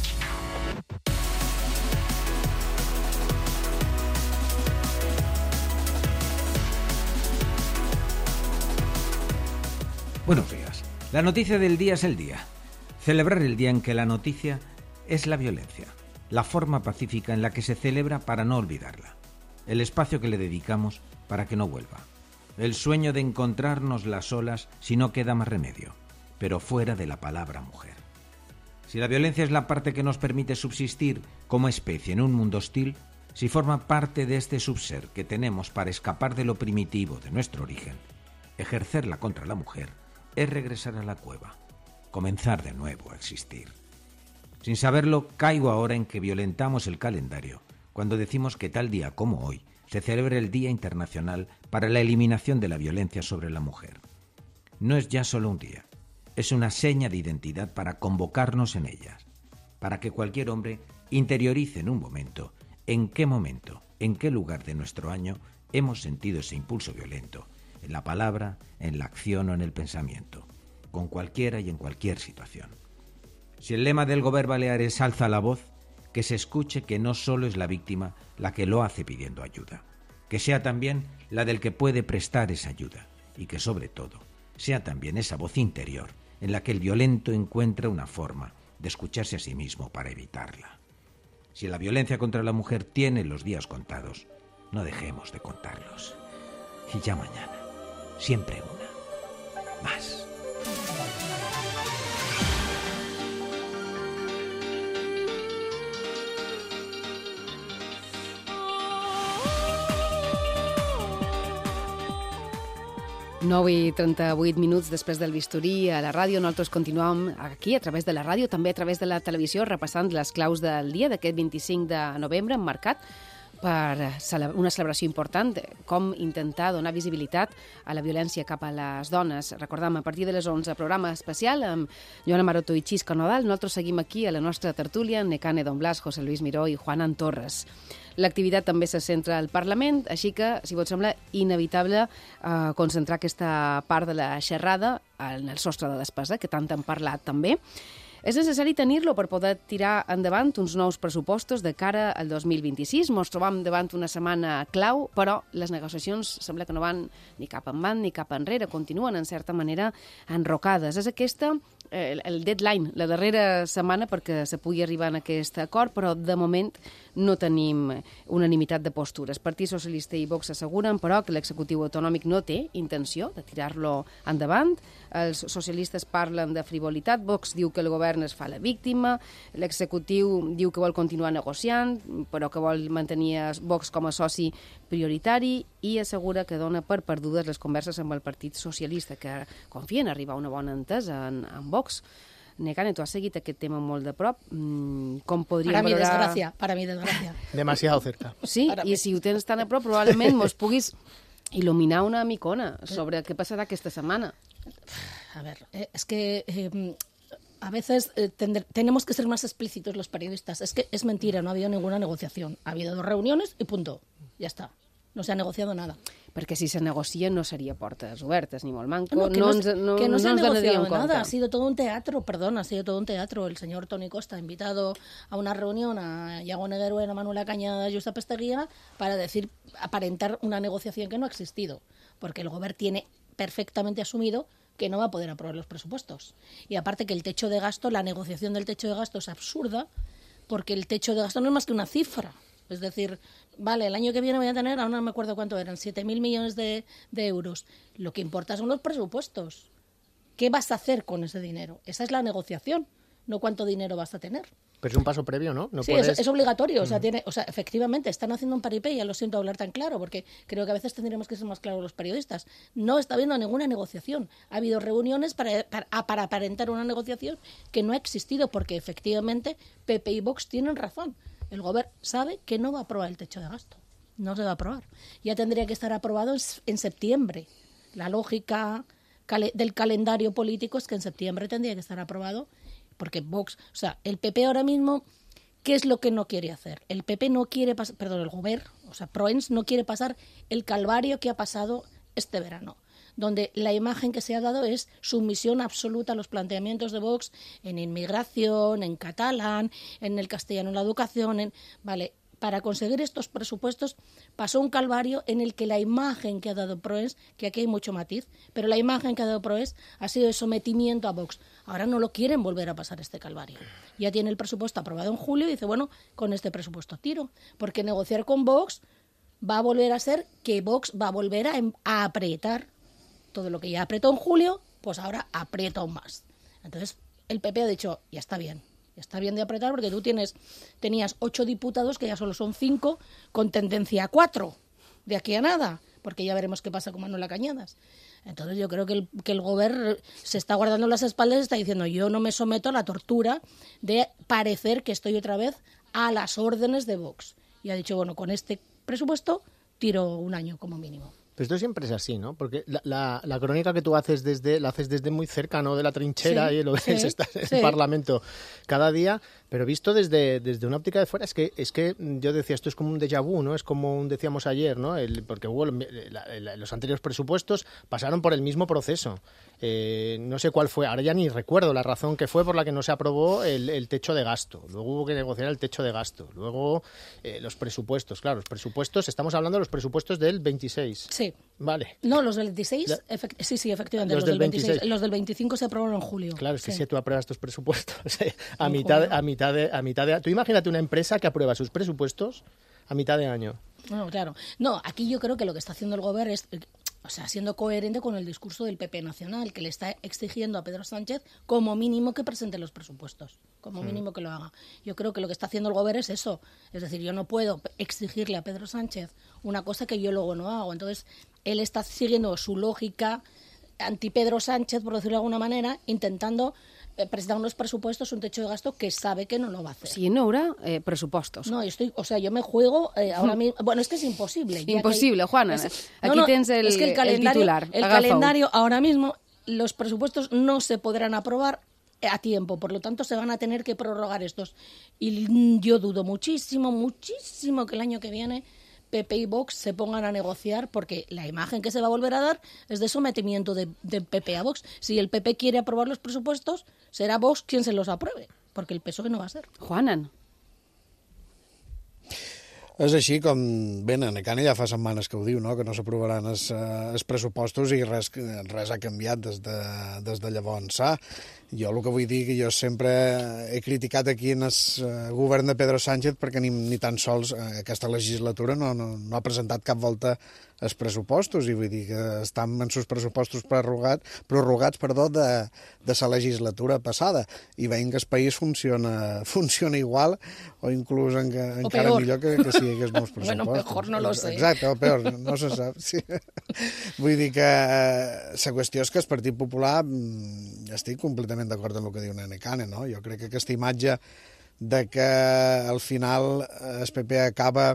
Buenos días. La noticia del día es el día. Celebrar el día en que la noticia es la violencia. La forma pacífica en la que se celebra para no olvidarla. El espacio que le dedicamos para que no vuelva. El sueño de encontrarnos las solas si no queda más remedio, pero fuera de la palabra mujer. Si la violencia es la parte que nos permite subsistir como especie en un mundo hostil, si forma parte de este subser que tenemos para escapar de lo primitivo de nuestro origen, ejercerla contra la mujer es regresar a la cueva, comenzar de nuevo a existir. Sin saberlo, caigo ahora en que violentamos el calendario cuando decimos que tal día como hoy se celebra el Día Internacional para la Eliminación de la Violencia sobre la Mujer. No es ya solo un día, es una seña de identidad para convocarnos en ellas, para que cualquier hombre interiorice en un momento, en qué lugar de nuestro año hemos sentido ese impulso violento, en la palabra, en la acción o en el pensamiento, con cualquiera y en cualquier situación. Si el lema del Govern Balear es alza la voz, que se escuche que no solo es la víctima la que lo hace pidiendo ayuda, que sea también la del que puede prestar esa ayuda y que sobre todo sea también esa voz interior en la que el violento encuentra una forma de escucharse a sí mismo para evitarla. Si la violencia contra la mujer tiene los días contados, no dejemos de contarlos. Y ya mañana, siempre una más. Nou i 38 minuts després del bisturí a la ràdio. Nosaltres continuem aquí a través de la ràdio, també a través de la televisió, repassant les claus del dia d'aquest 25 de novembre, emmarcat per una celebració important, com intentar donar visibilitat a la violència cap a les dones. Recordem, a partir de les 11, programa especial amb Joana Maroto i Xisco Nadal. Nosaltres seguim aquí a la nostra tertúlia, Nekane Don Blas, José Luis Miró i Juanan Torres. L'activitat també se centra al Parlament, així que, si vos sembla inevitable, concentrar aquesta part de la xerrada en el sostre de despesa, que tant hem parlat també. És necessari tenir-lo per poder tirar endavant uns nous pressupostos de cara al 2026. Ens trobam davant una setmana clau, però les negociacions sembla que no van ni cap endavant ni cap enrere, continuen, en certa manera, enrocades. És aquesta el deadline, la darrera setmana perquè se pugui arribar a aquest acord, però de moment no tenim unanimitat de postures. Partit Socialista i Vox asseguren, però, que l'executiu autonòmic no té intenció de tirar-lo endavant. Els socialistes parlen de frivolitat, Vox diu que el govern es fa la víctima, l'executiu diu que vol continuar negociant, però que vol mantenir Vox com a soci prioritari i assegura que dona per perdudes les converses amb el Partit Socialista, que confia en arribar a una bona entesa en Vox. Nekane, tu has seguit aquest tema molt de prop. Com podríem valorar... Para mi desgracia. Demasiado cerca. Sí, i si ho tens tan a prop, probablement mos puguis il·luminar una micona sobre què passarà aquesta setmana. A ver, es que a veces tenemos que ser más explícitos los periodistas. Es que es mentira, no ha habido ninguna negociación. Ha habido 2 reuniones y punto. Ya está. No se ha negociado nada. Perquè si se negocia no seria portes obertes, ni molt manco. No, que no se ha negociado nada. Ha sido todo un teatro, ha sido todo un teatro. El señor Toni Costa ha invitado a una reunión a Iago Negueruela, a Manuela Cañada, a Josep Esteguía, para aparentar una negociación que no ha existido. Porque el gobierno tiene perfectamente asumido que no va a poder aprobar los presupuestos. Y aparte que el techo de gasto, la negociación del techo de gasto es absurda, porque el techo de gasto no es más que una cifra. Es decir, vale, el año que viene voy a tener, ahora no me acuerdo cuánto eran, 7.000 millones de euros. Lo que importa son los presupuestos. ¿Qué vas a hacer con ese dinero? Esa es la negociación, no cuánto dinero vas a tener. Pero es un paso previo, ¿no? Sí, es obligatorio. O sea, efectivamente, están haciendo un paripé, ya lo siento hablar tan claro, porque creo que a veces tendríamos que ser más claros los periodistas. No está habiendo ninguna negociación. Ha habido reuniones para aparentar una negociación que no ha existido, porque efectivamente PP y Vox tienen razón. El gobierno sabe que no va a aprobar el techo de gasto. No se va a aprobar. Ya tendría que estar aprobado en septiembre. La lógica del calendario político es que en septiembre tendría que estar aprobado, porque Vox, o sea, el PP ahora mismo, ¿qué es lo que no quiere hacer? El PP no quiere pasar, el gobierno, o sea, Proens no quiere pasar el calvario que ha pasado este verano, donde la imagen que se ha dado es sumisión absoluta a los planteamientos de Vox en inmigración, en catalán, en el castellano en la educación. Vale, para conseguir estos presupuestos pasó un calvario en el que la imagen que ha dado Proens, que aquí hay mucho matiz, pero la imagen que ha dado Proens ha sido de sometimiento a Vox. Ahora no lo quieren volver a pasar este calvario. Ya tiene el presupuesto aprobado en julio y dice, bueno, con este presupuesto tiro, porque negociar con Vox va a volver a ser que Vox va a volver a apretar. Todo lo que ya apretó en julio, pues ahora aprieta aún más. Entonces, el PP ha dicho, ya está bien de apretar, porque tú tenías 8 diputados, que ya solo son 5, con tendencia a 4, de aquí a nada, porque ya veremos qué pasa con Manuela Cañadas. Entonces yo creo que el gobierno se está guardando las espaldas y está diciendo, yo no me someto a la tortura de parecer que estoy otra vez a las órdenes de Vox. Y ha dicho, bueno, con este presupuesto tiro un año como mínimo. Pero esto siempre es así, ¿no? Porque la crónica que tú haces la haces desde muy cerca, ¿no? De la trinchera, y lo ves, estás en el Parlamento cada día, pero visto desde una óptica de fuera, es que yo decía, esto es como un déjà vu, ¿no? Es como decíamos ayer, ¿no? Porque los anteriores presupuestos pasaron por el mismo proceso. No sé cuál fue, ahora ya ni recuerdo la razón que fue por la que no se aprobó el techo de gasto. Luego hubo que negociar el techo de gasto. Luego los presupuestos, claro, estamos hablando de los presupuestos del 26. Sí. Vale. No, los del 26, sí, efectivamente, los del 26. Los del 25 se aprobaron en julio. Claro, es que si tú apruebas tus presupuestos a mitad de... Tú imagínate una empresa que aprueba sus presupuestos a mitad de año. No, claro. No, aquí yo creo que lo que está haciendo el gobierno es... O sea, siendo coherente con el discurso del PP nacional, que le está exigiendo a Pedro Sánchez como mínimo que presente los presupuestos, como mínimo que lo haga. Yo creo que lo que está haciendo el gobierno es eso. Es decir, yo no puedo exigirle a Pedro Sánchez una cosa que yo luego no hago. Entonces, él está siguiendo su lógica anti-Pedro Sánchez, por decirlo de alguna manera, intentando presentar unos presupuestos, un techo de gasto que sabe que no lo va a hacer. Si no habrá presupuestos. No, yo me juego ahora mismo... Bueno, es que es imposible. Imposible, Juana. Aquí tienes el titular. El calendario ahora mismo, los presupuestos no se podrán aprobar a tiempo, por lo tanto se van a tener que prorrogar estos. Y yo dudo muchísimo que el año que viene PP y Vox se pongan a negociar, porque la imagen que se va a volver a dar es de sometimiento de PP a Vox. Si el PP quiere aprobar los presupuestos, será Vox quien se los apruebe, porque el PSOE no va a ser. Juanan. És així com, bé, Nekane ja fa setmanes que ho diu, no? Que no s'aprovaran els pressupostos i res ha canviat des de llavors. Jo el que vull dir que jo sempre he criticat aquí en el govern de Pedro Sánchez perquè ni tan sols aquesta legislatura no ha presentat cap volta els pressupostos, i vull dir que estan en els pressupostos prorrogats de la legislatura passada, i veiem que el país funciona igual o inclús encara millor que si hi hagués molts pressupostos. Bueno, mejor no lo sé. Exacte, o peor, no se sap. Sí. Vull dir que la qüestió és que el Partit Popular, estic completament d'acord amb el que diu Nene Cane, no? Jo crec que aquesta imatge de que al final el PP acaba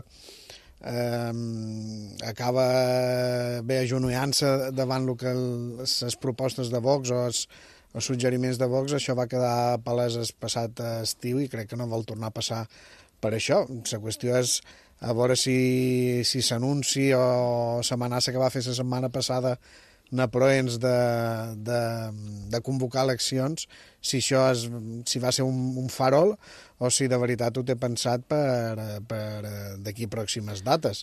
bé agenollant-se davant el que les propostes de Vox o els suggeriments de Vox, això va quedar palès el passat estiu i crec que no vol tornar a passar per això. La qüestió és a veure si s'anunci o l'amenaça que va fer la setmana passada Naproens de convocar eleccions, si va ser un farol o si de veritat ho té pensat per d'aquí pròximes dates.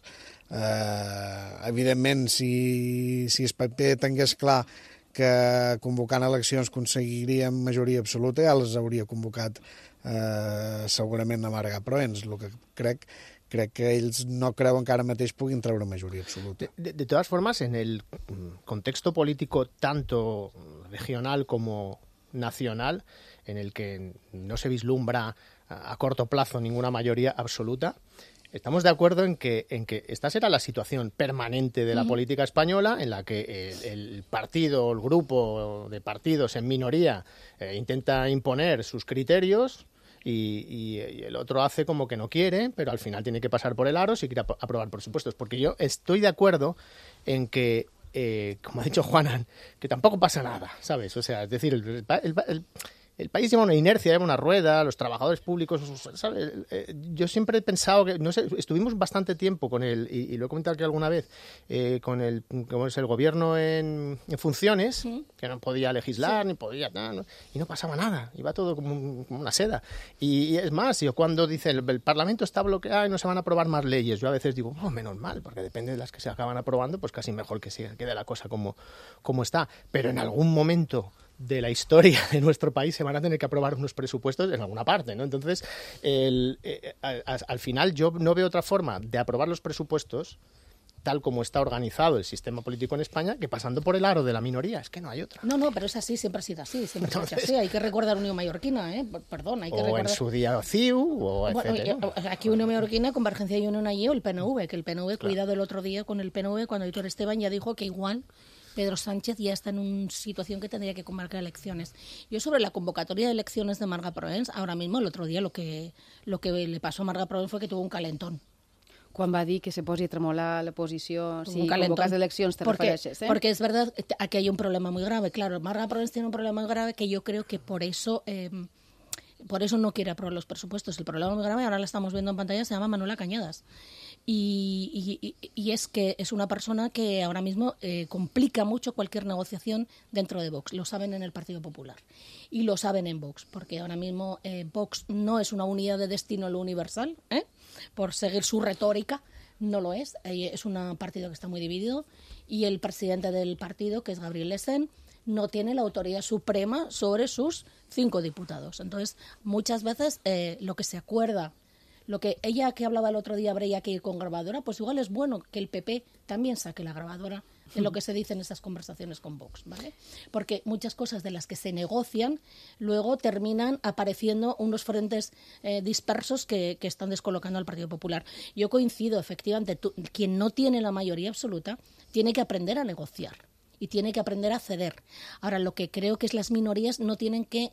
Evidentment, si el PP tingués clar que convocant eleccions aconseguiríem majoria absoluta, ja les hauria convocat segurament a Marga Proens. El que crec que ells no creuen que ara mateix puguin treure majoria absoluta. De todas formas, en el contexto político tanto regional como nacional, en el que no se vislumbra a corto plazo ninguna mayoría absoluta, estamos de acuerdo en que esta será la situación permanente de la política española, en la que el partido, el grupo de partidos en minoría intenta imponer sus criterios, y el otro hace como que no quiere, pero al final tiene que pasar por el aro si quiere aprobar presupuestos. Porque yo estoy de acuerdo en que, como ha dicho Juanan, que tampoco pasa nada, ¿sabes? O sea, es decir, el país lleva una inercia, lleva una rueda, los trabajadores públicos, ¿sabes? Yo siempre he pensado que, no sé, estuvimos bastante tiempo con el, y lo he comentado aquí alguna vez, con el gobierno en funciones, que no podía legislar, ni podía nada, ¿no? Y no pasaba nada, iba todo como una seda. Y es más, yo cuando dice el Parlamento está bloqueado y no se van a aprobar más leyes, yo a veces digo, menos mal, porque depende de las que se acaban aprobando, pues casi mejor que quede la cosa como está. Pero en algún momento de la historia de nuestro país se van a tener que aprobar unos presupuestos en alguna parte, ¿no? Entonces, al final yo no veo otra forma de aprobar los presupuestos tal como está organizado el sistema político en España, que pasando por el aro de la minoría. Es que no hay otra. No, pero es así, siempre ha sido así, siempre ha sido así. Hay que recordar Unión Mallorquina, Perdón, hay que recordar... O en su día CIU, o etcétera. Aquí Unión Mallorquina, Convergencia y Unión allí, o el PNV, que el PNV, cuidado el otro día con el PNV, cuando Víctor Esteban ya dijo que igual Pedro Sánchez ya está en una situación que tendría que convocar elecciones. Yo sobre la convocatoria de elecciones de Marga Proens, ahora mismo, el otro día, lo que le pasó a Marga Proens fue que tuvo un calentón. Quan va dir que se posi a tremolar la posició si convocas eleccions, te refereixes, Porque es verdad que hay un problema muy grave. Claro, Marga Proens tiene un problema muy grave que yo creo que por eso no quiere aprobar los presupuestos. El problema muy grave, ahora la estamos viendo en pantalla, se llama Manuela Cañadas. Y es que es una persona que ahora mismo complica mucho cualquier negociación dentro de Vox. Lo saben en el Partido Popular y lo saben en Vox, porque ahora mismo Vox no es una unidad de destino lo universal, por seguir su retórica, no lo es. Es un partido que está muy dividido y el presidente del partido, que es Gabriel Lesén, no tiene la autoridad suprema sobre sus 5 diputados. Entonces, muchas veces lo que se acuerda, lo que ella que hablaba el otro día, habría que ir con grabadora, pues igual es bueno que el PP también saque la grabadora de lo que se dice en esas conversaciones con Vox, ¿vale? Porque muchas cosas de las que se negocian luego terminan apareciendo unos frentes dispersos que están descolocando al Partido Popular. Yo coincido, efectivamente, quien no tiene la mayoría absoluta tiene que aprender a negociar y tiene que aprender a ceder. Ahora, lo que creo que es las minorías no tienen que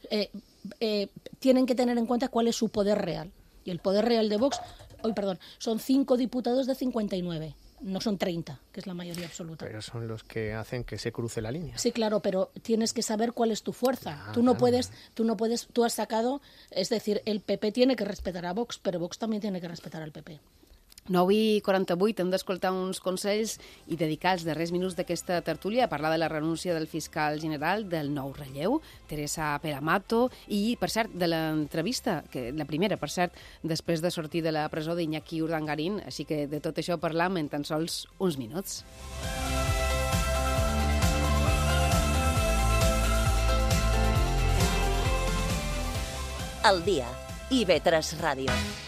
tener en cuenta cuál es su poder real. Y el poder real de Vox, son 5 diputados de 59. No son 30, que es la mayoría absoluta. Pero son los que hacen que se cruce la línea. Sí, claro, pero tienes que saber cuál es tu fuerza. Tú has sacado, es decir, el PP tiene que respetar a Vox, pero Vox también tiene que respetar al PP. 9:48, hem d'escoltar uns consells i dedicar els darrers minuts d'aquesta tertúlia a parlar de la renúncia del fiscal general, del nou relleu, Teresa Peramato, i, per cert, de l'entrevista, la primera, per cert, després de sortir de la presó d'Iñaki Urdangarín, així que de tot això parlam en tan sols uns minuts. al dia. IB3 Ràdio.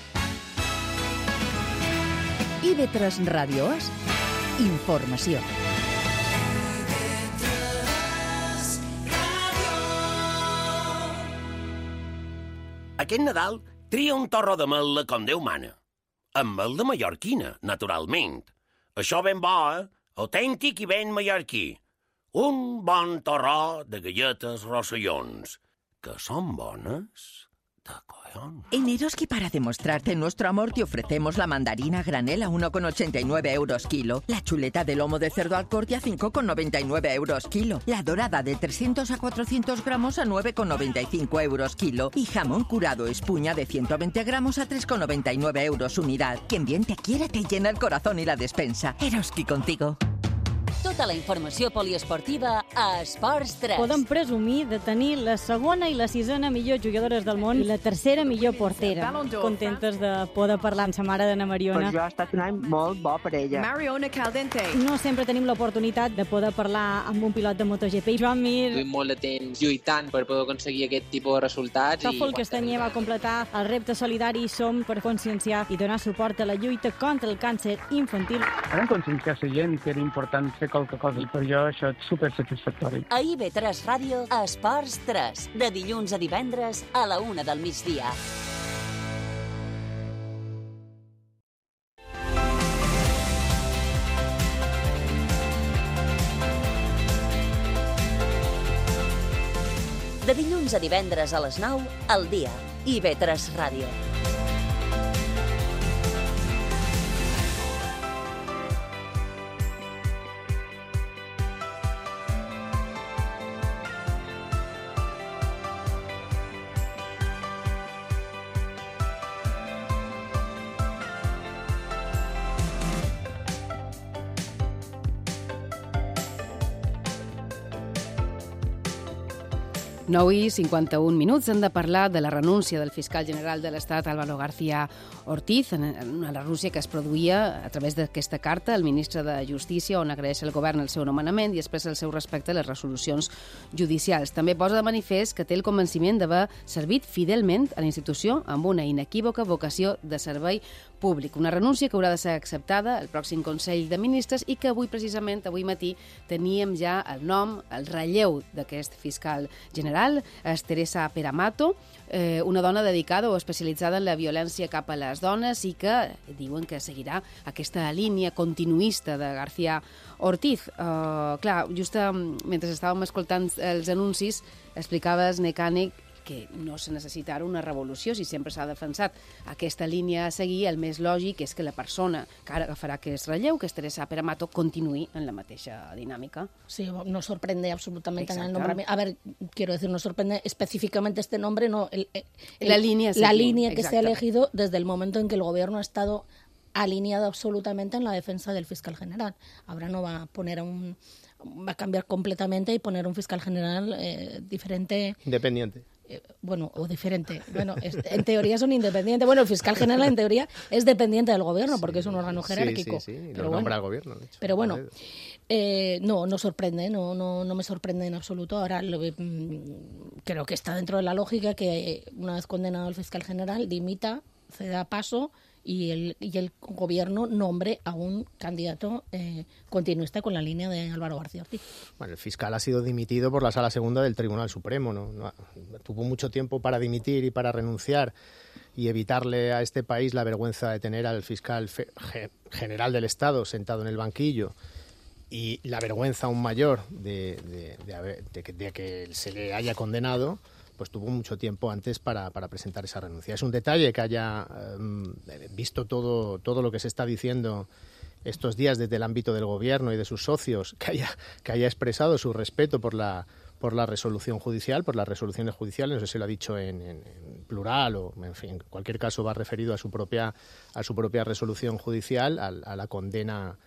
IB3 Ràdio és informació. Aquest Nadal tria un torró de mel com Déu mana. Amb mel de mallorquina, naturalment. Això ben bo, autèntic i ben mallorquí. Un bon torró de galletes rossellons, que són bones de collons. En Eroski, para demostrarte nuestro amor, te ofrecemos la mandarina a granel a 1,89 euros kilo, la chuleta de lomo de cerdo al corte a 5,99 euros kilo, la dorada de 300 a 400 gramos a 9,95 euros kilo y jamón curado espuña de 120 gramos a 3,99 euros unidad. Quien bien te quiere te llena el corazón y la despensa. Eroski contigo. Tota la informació poliesportiva a Esports 3. Podem presumir de tenir la segona i la sisena millor jugadores del món i la tercera millor portera. Contentes de poder parlar amb sa mare d'Anna Mariona. Per jo ha estat un any molt bo per ella. Mariona Caldente. No sempre tenim l'oportunitat de poder parlar amb un pilot de MotoGP. Joan Mir. Duim molt de temps lluitant per poder aconseguir aquest tipus de resultats. Tòfol Castanyer va completar el repte solidari Som per conscienciar i donar suport a la lluita contra el càncer infantil. Vam conscienciar la gent que era important fer qualque cosa i per jo això és supersatisfactori. A IB3 Ràdio, a Esports 3, de dilluns a divendres a la 1 del migdia. De dilluns a divendres a les 9, al dia. IB3 Ràdio. I 51 minuts. Hem de parlar de la renúncia del fiscal general de l'Estat, Álvaro García Ortiz, en una renúncia que es produïa a través d'aquesta carta al ministre de Justícia, on agraeix al govern el seu nomenament i expressa el seu respecte a les resolucions judicials. També posa de manifest que té el convenciment d'haver servit fidelment a la institució amb una inequívoca vocació de servei públic. Una renúncia que haurà de ser acceptada al pròxim Consell de Ministres i que avui, precisament, avui matí, teníem ja el nom, el relleu d'aquest fiscal general, és Teresa Peramato, una dona dedicada o especialitzada en la violència cap a les dones i que diuen que seguirà aquesta línia continuista de García Ortiz. Clar, just mentre estàvem escoltant els anuncis, explicaves, Necànic, que no se necessita ara una revolució, si sempre s'ha defensat aquesta línia a seguir, el més lògic és que la persona que ara agafarà aquest relleu, que és Teresa Peramato, continuï en la mateixa dinámica. Sí, no sorprende absolutamente en el nombramiento. A ver, quiero decir, no sorprende específicamente este nombre, no, la línea que se ha elegido desde el momento en que el gobierno ha estado alineado absolutamente en la defensa del fiscal general. Ahora no va a poner va a cambiar completamente y poner un fiscal general diferente. Independiente. Bueno, o diferente. Bueno, en teoría son independientes. Bueno, el fiscal general en teoría es dependiente del gobierno porque es un órgano jerárquico. Sí, lo nombra el gobierno, de hecho. Pero bueno, no sorprende, no me sorprende en absoluto. Ahora creo que está dentro de la lógica que una vez condenado el fiscal general dimita, ceda paso y el gobierno nombre a un candidato continuista con la línea de Álvaro García Ortiz. Bueno, el fiscal ha sido dimitido por la Sala Segunda del Tribunal Supremo, ¿no? Tuvo mucho tiempo para dimitir y para renunciar y evitarle a este país la vergüenza de tener al fiscal general del Estado sentado en el banquillo y la vergüenza aún mayor de que se le haya condenado. Pues tuvo mucho tiempo antes para presentar esa renuncia. Es un detalle que haya visto todo lo que se está diciendo estos días desde el ámbito del gobierno y de sus socios, que haya expresado su respeto por la resolución judicial, por las resoluciones judiciales, no sé si lo ha dicho en plural o, en fin, en cualquier caso va referido a su propia resolución judicial, a la condena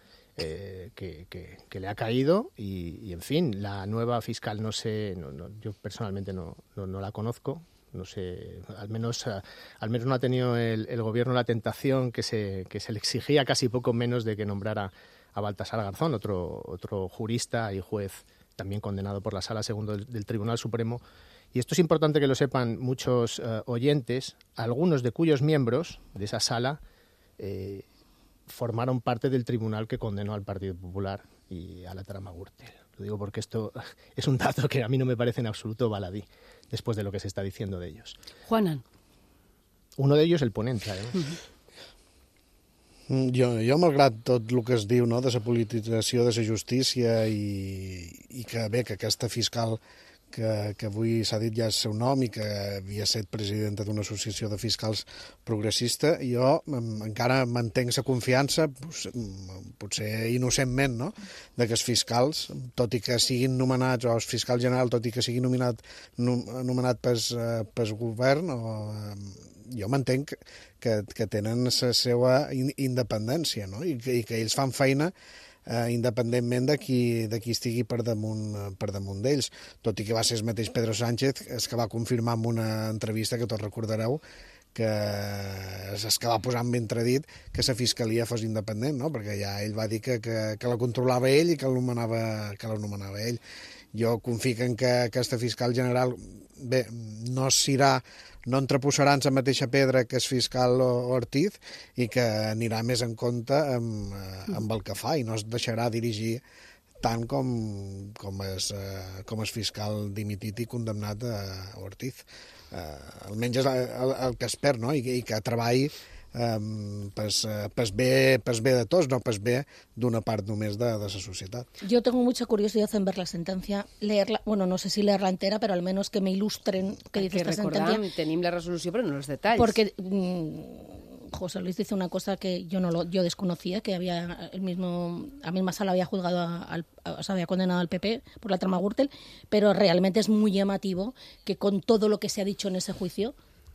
que le ha caído y en fin, la nueva fiscal yo personalmente no la conozco, no sé, al menos no ha tenido el gobierno la tentación que se le exigía casi poco menos de que nombrara a Baltasar Garzón, otro jurista y juez también condenado por la Sala Segunda del Tribunal Supremo Y esto es importante que lo sepan muchos oyentes, algunos de cuyos miembros de esa sala formaron parte del tribunal que condenó al Partido Popular y a la trama Gürtel. Lo digo porque esto es un dato que a mí no me parece en absoluto baladí, después de lo que se está diciendo de ellos. Juanan. Uno de ellos el ponente, además. Jo, malgrat tot el que es diu, no?, de la politització de la justícia i que bé, que aquesta fiscal que avui s'ha dit ja el seu nom i que havia estat presidenta d'una associació de fiscals progressista, jo encara mantenc la confiança, potser innocentment, no?, de que els fiscals, tot i que siguin nomenats, o el fiscal general, tot i que sigui nomenat pel govern, jo m'entenc que tenen la seva independència, no?, i que ells fan feina independentment de qui estigui per damunt d'ells, tot i que va ser el mateix Pedro Sánchez el que va confirmar en una entrevista que tots recordareu que és que va posar en entredit que la fiscalia fos independent, no?, perquè ja ell va dir que la controlava ell i que l'anomenava ell. Jo confio en que aquesta fiscal general, bé, no entreposarà en la mateixa pedra que el fiscal Ortiz i que anirà més en compte amb el que fa i no es deixarà dirigir tant com el fiscal dimitit i condemnat Ortiz. Almenys és el que espero, no?, i que treballi pues bé de tots, no pues bé d'una part només de la societat. Yo tengo mucha curiosidad en ver la sentencia, leerla, bueno, no sé si leerla entera, pero al menos que me ilustren qué dice esta sentencia. Tenim la resolució, però no els detalls. Porque José Luis dice una cosa que yo desconocía, que había la misma sala había juzgado, había condenado al PP por la trama Gürtel, pero realmente es muy llamativo que con todo lo que se ha dicho en ese juicio,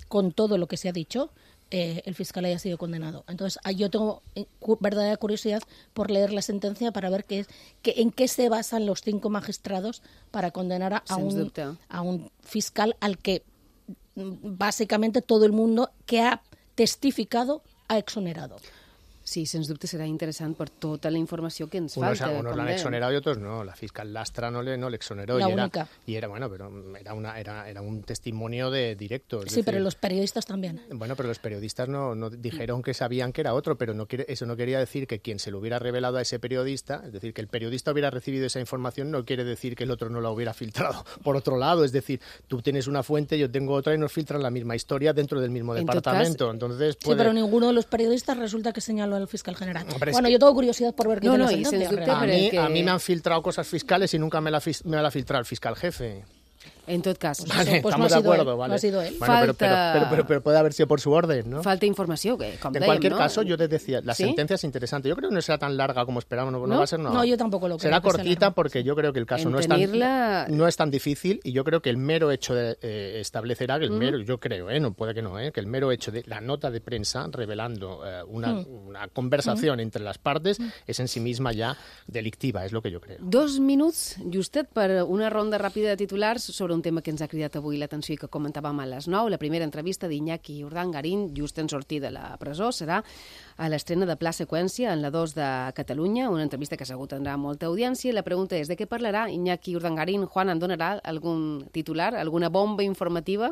el fiscal haya sido condenado. Entonces, yo tengo verdadera curiosidad por leer la sentencia para ver en qué se basan los 5 magistrados para condenar a un fiscal al que básicamente todo el mundo que ha testificado ha exonerado. Sí, sens dubte serà interessant per tota la informació que ens falta. Unos la han exonerado y otros no. La fiscal Lastra no le exoneró. La y única. Era bueno, pero era un testimonio directo. Sí, pero los periodistas también. Bueno, pero los periodistas no dijeron que sabían que era otro, pero eso no quería decir que quien se lo hubiera revelado a ese periodista, es decir, que el periodista hubiera recibido esa información, no quiere decir que el otro no la hubiera filtrado por otro lado. Es decir, tú tienes una fuente, yo tengo otra y nos filtran la misma historia dentro del mismo departamento. Entonces, sí, pero ninguno de los periodistas resulta que señaló al fiscal general. Bueno, yo tengo curiosidad por ver qué dice la sentencia. A mí me han filtrado cosas fiscales y nunca me la ha filtrado el fiscal jefe. En tot cas. Vale, estamos de acuerdo, vale. No ha sido él. Bueno, pero puede haber sido por su orden, ¿no? Falta informació, que com dèiem, En cualquier ¿no? caso, yo te decía, la sentencia es interesante. Yo creo que no será tan larga como esperábamos. No va a ser, no, yo tampoco lo creo. Será cortita porque yo creo que el caso no es tan difícil y yo creo que el mero hecho de establecerá que yo creo, no puede que no, que el mero hecho de la nota de prensa revelando una conversación entre las partes es en sí misma ya delictiva, es lo que yo creo. 2 minuts, justet, per una ronda ràpida de titulars sobre un tema que ens ha cridat avui l'atenció i que comentàvem a les 9. La primera entrevista d'Iñaki Urdangarín, just en sortir de la presó, serà a l'estrena de Pla Seqüència en la 2 de Catalunya, una entrevista que segur tindrà molta audiència. La pregunta és, de què parlarà Iñaki Urdangarín? Juan, en donarà algun titular, alguna bomba informativa?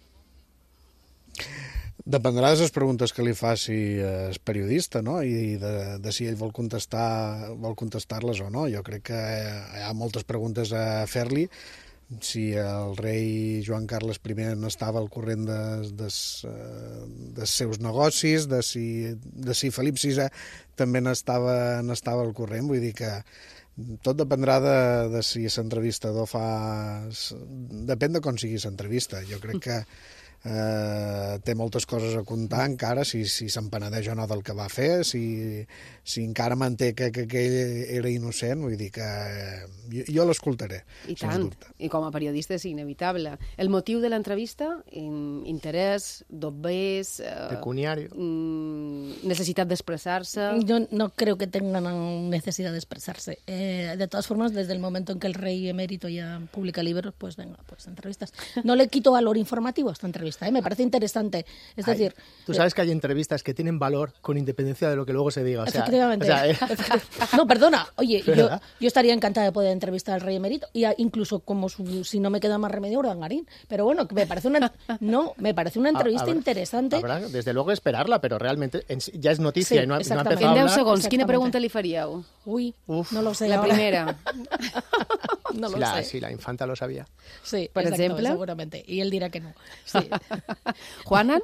Dependrà de les preguntes que li faci el periodista, no?, i de si ell vol contestar-les o no. Jo crec que hi ha moltes preguntes a fer-li. Si el rei Joan Carles I n'estava al corrent dels seus negocis, de si Felip VI també n'estava al corrent. Vull dir que tot dependrà de si l'entrevistador depèn de com sigui l'entrevista. Jo crec que té moltes coses a contar encara, si s'empenedeix o no del que va fer, si encara manté que ell era innocent. Vull dir que jo l'escoltaré. I tant, i com a periodista és inevitable. El motiu de l'entrevista? Interès, dobbers... Pecuniario. Necessitat d'expressar-se... Yo no creo que tengan necesidad de expresarse. De todas formas, desde el momento en que el rey emérito ya publica libros, pues venga, pues entrevistas. No le quito valor informativo a esta entrevista. entrevista, me parece interesante. Es decir... Tú sabes que hay entrevistas que tienen valor con independencia de lo que luego se diga. Efectivamente. No, perdona, oye, yo estaría encantada de poder entrevistar al rey emérito, y incluso como si no me queda más remedio, Urdangarín. Pero bueno, me parece una entrevista interesante. Habrá, desde luego, esperarla, pero realmente ja és notícia i no ha empezado a hablar. En 10 segons, quina Exactamente. pregunta li faríeu? Ui, no lo sé. La ahora. primera. No lo sé. Si la infanta lo sabía. Sí, Per exacto, exemple? seguramente. Y él dirá que no. Sí. Juana?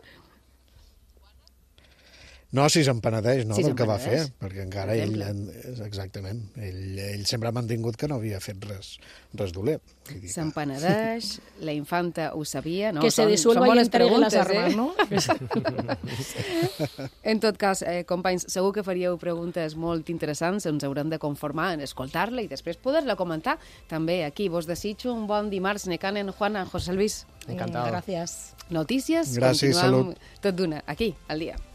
No, si se'n penedeix, no, Si del se'n que va fer, penedeix, perquè encara per ell, exemple. exactament, ell sempre ha mantingut que no havia fet res dolent. Vull dir Se'n penedeix, la infanta ho sabia, no? Que se disuelva i entregue les armes, no? En tot cas, companys, segur que faríeu preguntes molt interessants, ens haurem de conformar en escoltar-la i després poder-la comentar també aquí. Vos desitjo un bon dimarts, Nekanen, Juana, José Luis. Encantado. Gracias. Notícies, Gràcies, continuem salut. tot d'una, aquí, al dia.